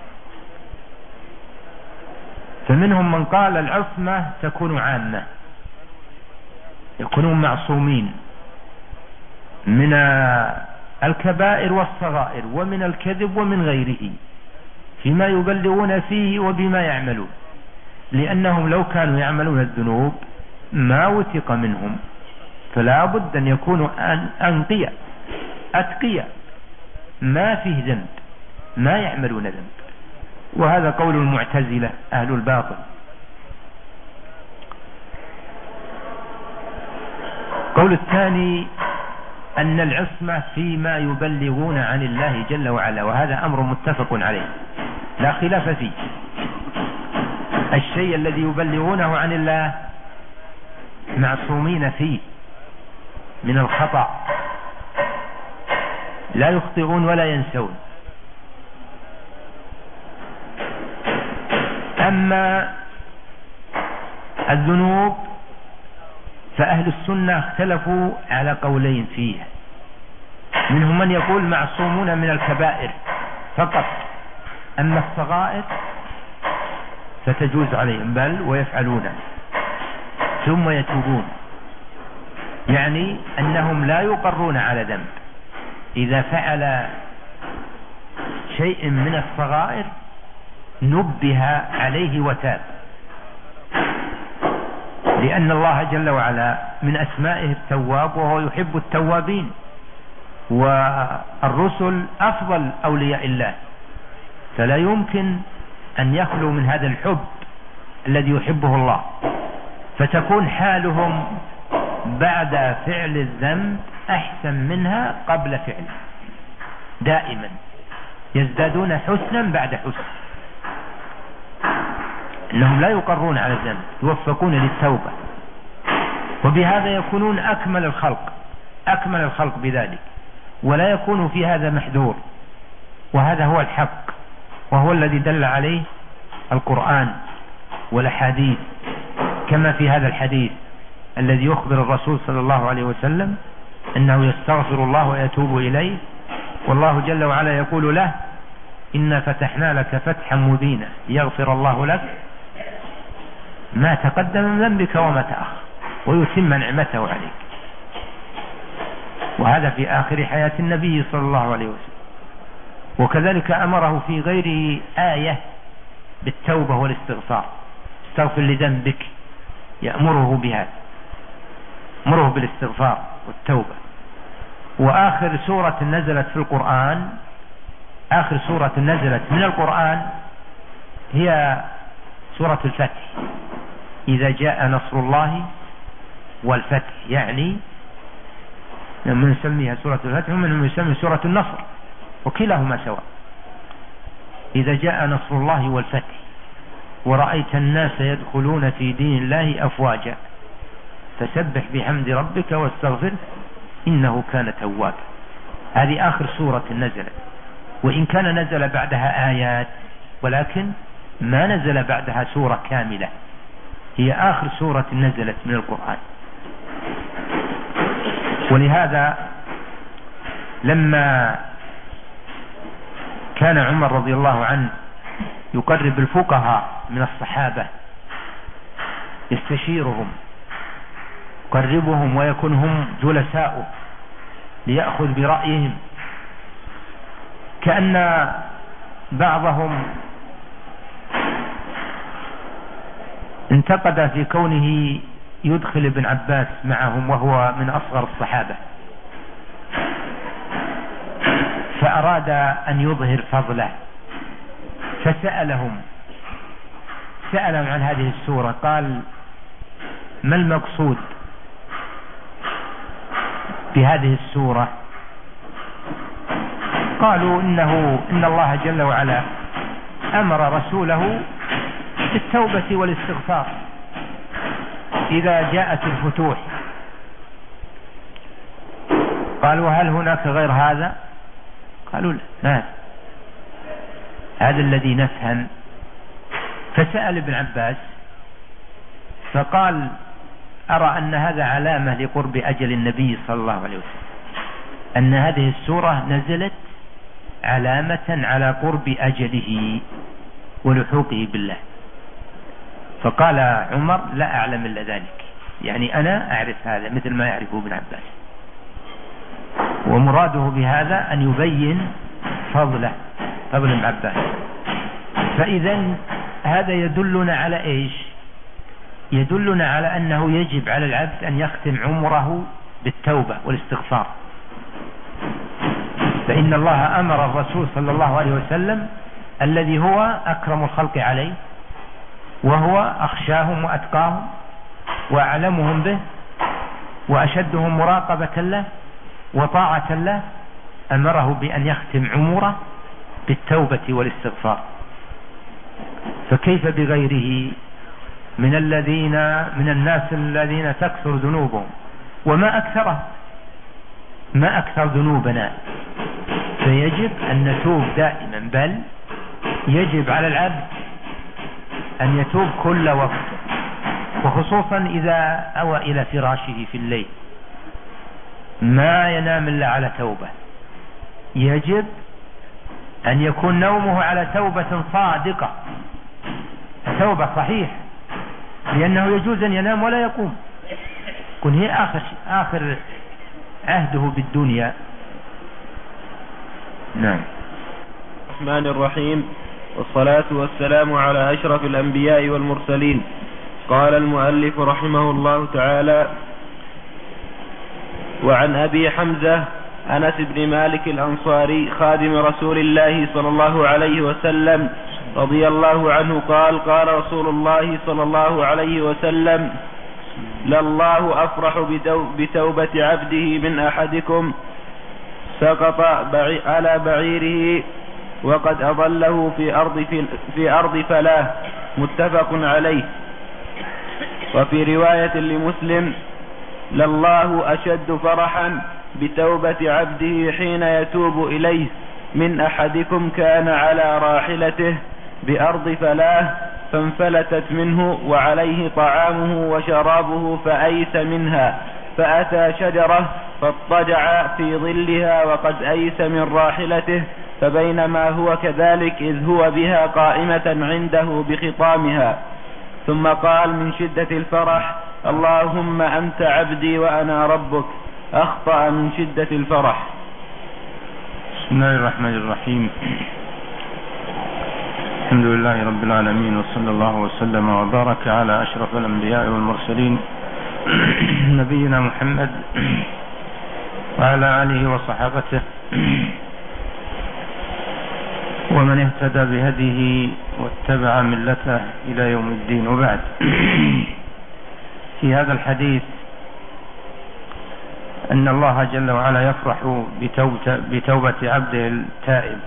فمنهم من قال العصمة تكون عامة، يكونون معصومين من الكبائر والصغائر ومن الكذب ومن غيره فيما يبلغون فيه وبما يعملون، لأنهم لو كانوا يعملون الذنوب ما وثق منهم، فلا بد أن يكونوا أنقياء أتقياء ما فيه ذنب، ما يعملون ذنب. وهذا قول المعتزلة أهل الباطل. قول الثاني أن العصمة فيما يبلغون عن الله جل وعلا، وهذا أمر متفق عليه لا خلاف فيه. الشيء الذي يبلغونه عن الله معصومين فيه من الخطأ، لا يخطئون ولا ينسون. أما الذنوب فأهل السنة اختلفوا على قولين فيها، منهم من يقول معصومون من الكبائر فقط، أما الصغائر فتجوز عليهم بل ويفعلونها ثم يتوبون، يعني أنهم لا يقرون على ذنب، إذا فعل شيء من الصغائر نبه عليه وتاب، لأن الله جل وعلا من أسمائه التواب وهو يحب التوابين، والرسل أفضل أولياء الله، فلا يمكن أن يخلوا من هذا الحب الذي يحبه الله، فتكون حالهم بعد فعل الذنب أحسن منها قبل فعله، دائما يزدادون حسنا بعد حسن، إنهم لا يقرون على الذنب، يوفقون للتوبة، وبهذا يكونون أكمل الخلق أكمل الخلق بذلك، ولا يكون في هذا محذور، وهذا هو الحق، وهو الذي دل عليه القرآن والأحاديث، كما في هذا الحديث الذي يخبر الرسول صلى الله عليه وسلم أنه يستغفر الله ويتوب إليه، والله جل وعلا يقول له: إنا فتحنا لك فتحا مبينا يغفر الله لك ما تقدم من ذنبك وما تأخر ويتم نعمته عليك. وهذا في آخر حياة النبي صلى الله عليه وسلم. وكذلك أمره في غير آية بالتوبة والاستغفار: استغفر لذنبك، يأمره بهذا، أمره بالاستغفار والتوبة. وآخر سورة نزلت في القرآن آخر سورة نزلت من القرآن هي سورة الفتح: إذا جاء نصر الله والفتح، يعني من نسميها سورة الفتح ومن يسمي سورة النصر، وكلاهما سواء. إذا جاء نصر الله والفتح ورأيت الناس يدخلون في دين الله أفواجا فسبح بحمد ربك واستغفر إنه كان توابا. هذه آخر سورة نزلت، وإن كان نزل بعدها آيات ولكن ما نزل بعدها سورة كاملة، هي آخر سورة نزلت من القرآن. ولهذا لما كان عمر رضي الله عنه يقرب الفقهاء من الصحابة يستشيرهم، يقربهم ويكون هم جلساؤه ليأخذ برأيهم، كأن بعضهم انتقد في كونه يدخل ابن عباس معهم وهو من أصغر الصحابة، فأراد أن يظهر فضله، فسألهم سألهم عن هذه السورة، قال: ما المقصود بهذه السورة؟ قالوا إنه إن الله جل وعلا أمر رسوله بالتوبة والاستغفار إذا جاءت الفتوح. قالوا: هل هناك غير هذا؟ قالوا: لا، ما هذا الذي نفهم. فسأل ابن عباس فقال: أرى أن هذا علامة لقرب أجل النبي صلى الله عليه وسلم، أن هذه السورة نزلت علامة على قرب أجله ولحوقه بالله. فقال عمر: لا أعلم إلا ذلك، يعني أنا أعرف هذا مثل ما يعرفه ابن عباس. ومراده بهذا أن يبين فضله، فضل ابن عباس. فإذا هذا يدلنا على إيش؟ يدلنا على أنه يجب على العبد أن يختم عمره بالتوبة والاستغفار، فإن الله أمر الرسول صلى الله عليه وسلم الذي هو أكرم الخلق عليه وهو أخشاهم وأتقاهم وأعلمهم به وأشدهم مراقبة له وطاعة له، أمره بأن يختم عمره بالتوبة والاستغفار. فكيف بغيره من الذين من الناس الذين تكثر ذنوبهم، وما أكثره، ما أكثر ذنوبنا. فيجب أن نتوب دائما، بل يجب على العبد أن يتوب كل وقت، وخصوصا إذا أوى إلى فراشه في الليل ما ينام إلا على توبة. يجب أن يكون نومه على توبة صادقة، توبة صحيح، لأنه يجوز أن ينام ولا يقوم، يكون هي آخر, آخر عهده بالدنيا. نعم. الرحمن الرحيم، والصلاة والسلام على أشرف الأنبياء والمرسلين. قال المؤلف رحمه الله تعالى: وعن أبي حمزة أنس بن مالك الأنصاري خادم رسول الله صلى الله عليه وسلم رضي الله عنه قال: قال رسول الله صلى الله عليه وسلم: لله أفرح بتوبة عبده من أحدكم سقط على بعيره وقد أضله في أرض, في أرض فلاه، متفق عليه. وفي رواية لمسلم: لله أشد فرحا بتوبة عبده حين يتوب إليه من أحدكم كان على راحلته بأرض فلاه فانفلتت منه وعليه طعامه وشرابه فأيس منها، فأتى شجرة فاضطجع في ظلها وقد أيس من راحلته، فبينما هو كذلك إذ هو بها قائمة عنده بخطامها، ثم قال من شدة الفرح: اللهم أنت عبدي وأنا ربك، أخطأ من شدة الفرح. بسم الله الرحمن الرحيم. الحمد لله رب العالمين، وصلى الله وسلم وبارك على أشرف الأنبياء والمرسلين نبينا محمد وعلى آله وصحابته ومن اهتدى بهديه واتبع ملته إلى يوم الدين. وبعد، في هذا الحديث أن الله جل وعلا يفرح بتوبة عبده التائب،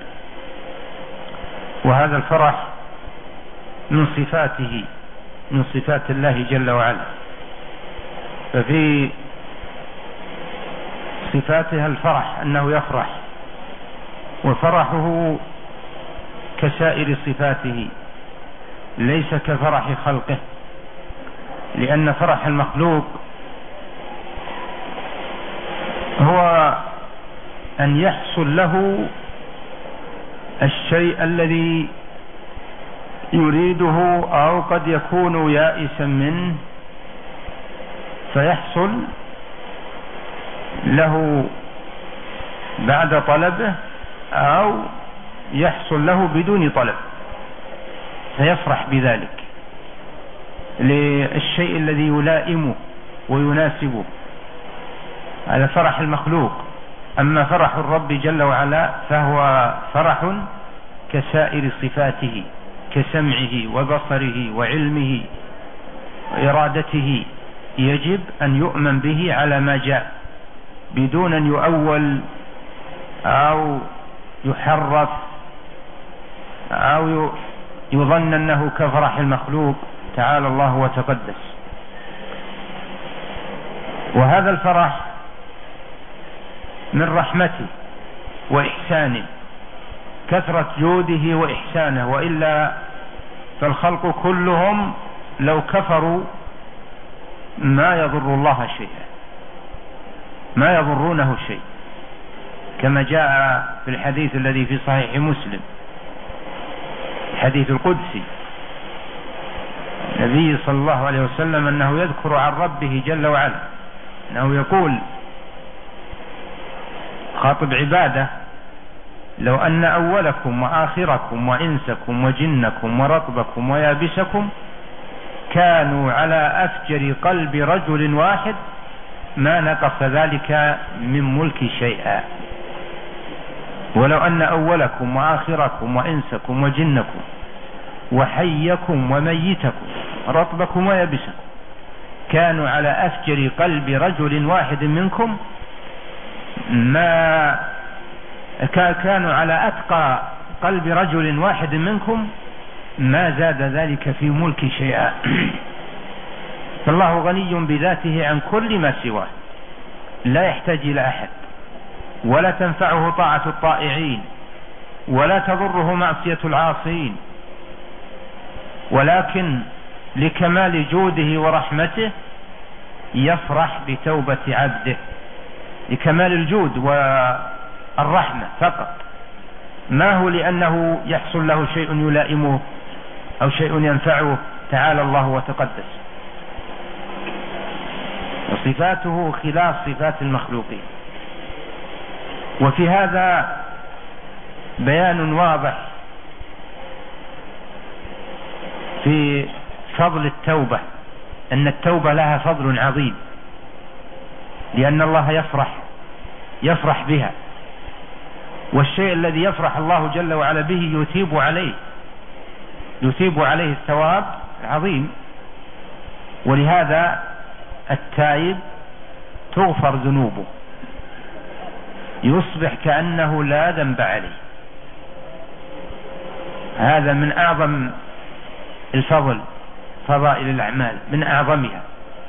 وهذا الفرح من صفاته، من صفات الله جل وعلا. ففي صفاتها الفرح، أنه يفرح، وفرحه كسائر صفاته ليس كفرح خلقه، لأن فرح المخلوق هو أن يحصل له الشيء الذي يريده أو قد يكون يائسا منه فيحصل له بعد طلبه، أو يحصل له بدون طلب فيفرح بذلك للشيء الذي يلائمه ويناسبه. هذا فرح المخلوق. أما فرح الرب جل وعلا فهو فرح كسائر صفاته، كسمعه وبصره وعلمه وإرادته، يجب أن يؤمن به على ما جاء بدون أن يؤول أو يحرف أو يظن أنه كفرح المخلوق، تعالى الله وتقدس. وهذا الفرح من رحمته وإحسانه، كثرة جوده وإحسانه، وإلا فالخلق كلهم لو كفروا ما يضر الله شيئا، ما يضرونه شيء، كما جاء في الحديث الذي في صحيح مسلم، الحديث القدسي، النبي صلى الله عليه وسلم أنه يذكر عن ربه جل وعلا أنه يقول خاطب عباده: لو أن أولكم وآخركم وإنسكم وجنكم ورطبكم ويابسكم كانوا على أفجر قلب رجل واحد ما نقص ذلك من ملك شيئا. ولو أن أولكم وآخركم وإنسكم وجنكم وحيكم وميتكم رطبكم ويابسكم كانوا على أفجر قلب رجل واحد منكم ما كانوا على أتقى قلب رجل واحد منكم ما زاد ذلك في ملك شيئا. فالله غني بذاته عن كل ما سواه، لا يحتاج إلى أحد، ولا تنفعه طاعة الطائعين، ولا تضره معصية العاصين، ولكن لكمال جوده ورحمته يفرح بتوبة عبده، لكمال الجود والرحمة فقط، ما هو لأنه يحصل له شيء يلائمه أو شيء ينفعه، تعالى الله وتقدس. وصفاته خلاف صفات المخلوقين. وفي هذا بيان واضح في فضل التوبة، أن التوبة لها فضل عظيم، لأن الله يفرح يفرح بها، والشيء الذي يفرح الله جل وعلا به يثيب عليه يثيب عليه الثواب العظيم. ولهذا التائب تغفر ذنوبه، يصبح كأنه لا ذنب عليه. هذا من أعظم الفضل، فضائل الأعمال من أعظمها.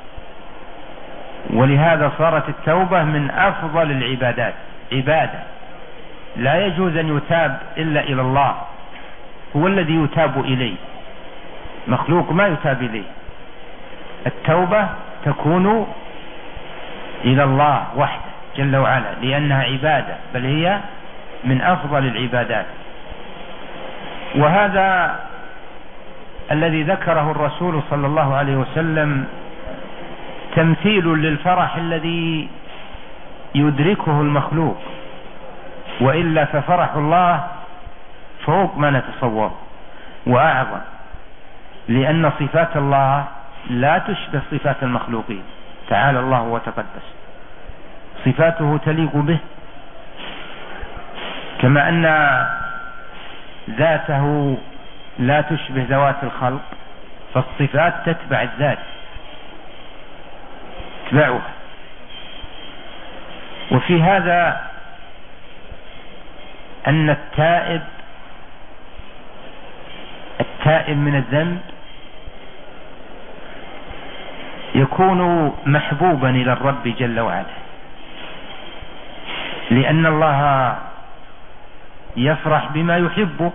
ولهذا صارت التوبة من أفضل العبادات، عبادة لا يجوز أن يتاب إلا إلى الله، هو الذي يتاب إليه، مخلوق ما يتاب إليه. التوبة تكون إلى الله وحده جل وعلا، لأنها عبادة، بل هي من أفضل العبادات. وهذا الذي ذكره الرسول صلى الله عليه وسلم تمثيل للفرح الذي يدركه المخلوق، وإلا ففرح الله فوق ما نتصور وأعظم، لأن صفات الله لا تشبه صفات المخلوقين، تعالى الله وتقدس. صفاته تليق به، كما أن ذاته لا تشبه ذوات الخلق، فالصفات تتبع الذات تتبعها. وفي هذا أن التائب التائب من الذنب يكون محبوبا إلى الرب جل وعلا، لأن الله يفرح بما يحبه،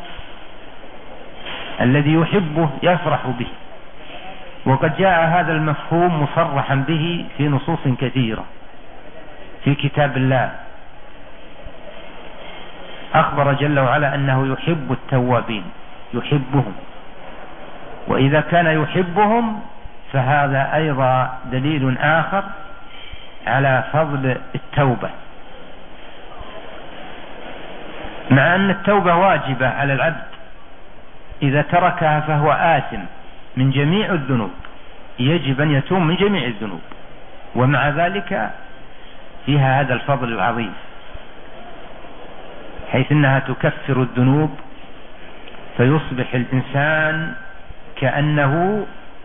الذي يحبه يفرح به. وقد جاء هذا المفهوم مصرحا به في نصوص كثيرة في كتاب الله. أخبر جل وعلا أنه يحب التوابين، يحبهم، وإذا كان يحبهم فهذا أيضا دليل آخر على فضل التوبة، مع أن التوبة واجبة على العبد، إذا تركها فهو آثم من جميع الذنوب، يجب أن يتوب من جميع الذنوب، ومع ذلك فيها هذا الفضل العظيم، حيث أنها تكفر الذنوب، فيصبح الإنسان كأنه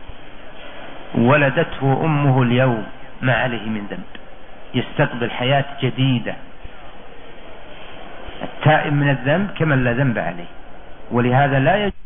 ولدته أمه اليوم ما عليه من ذنب، يستقبل حياة جديدة. التائب من الذنب كمن لا ذنب عليه، ولهذا لا يجوز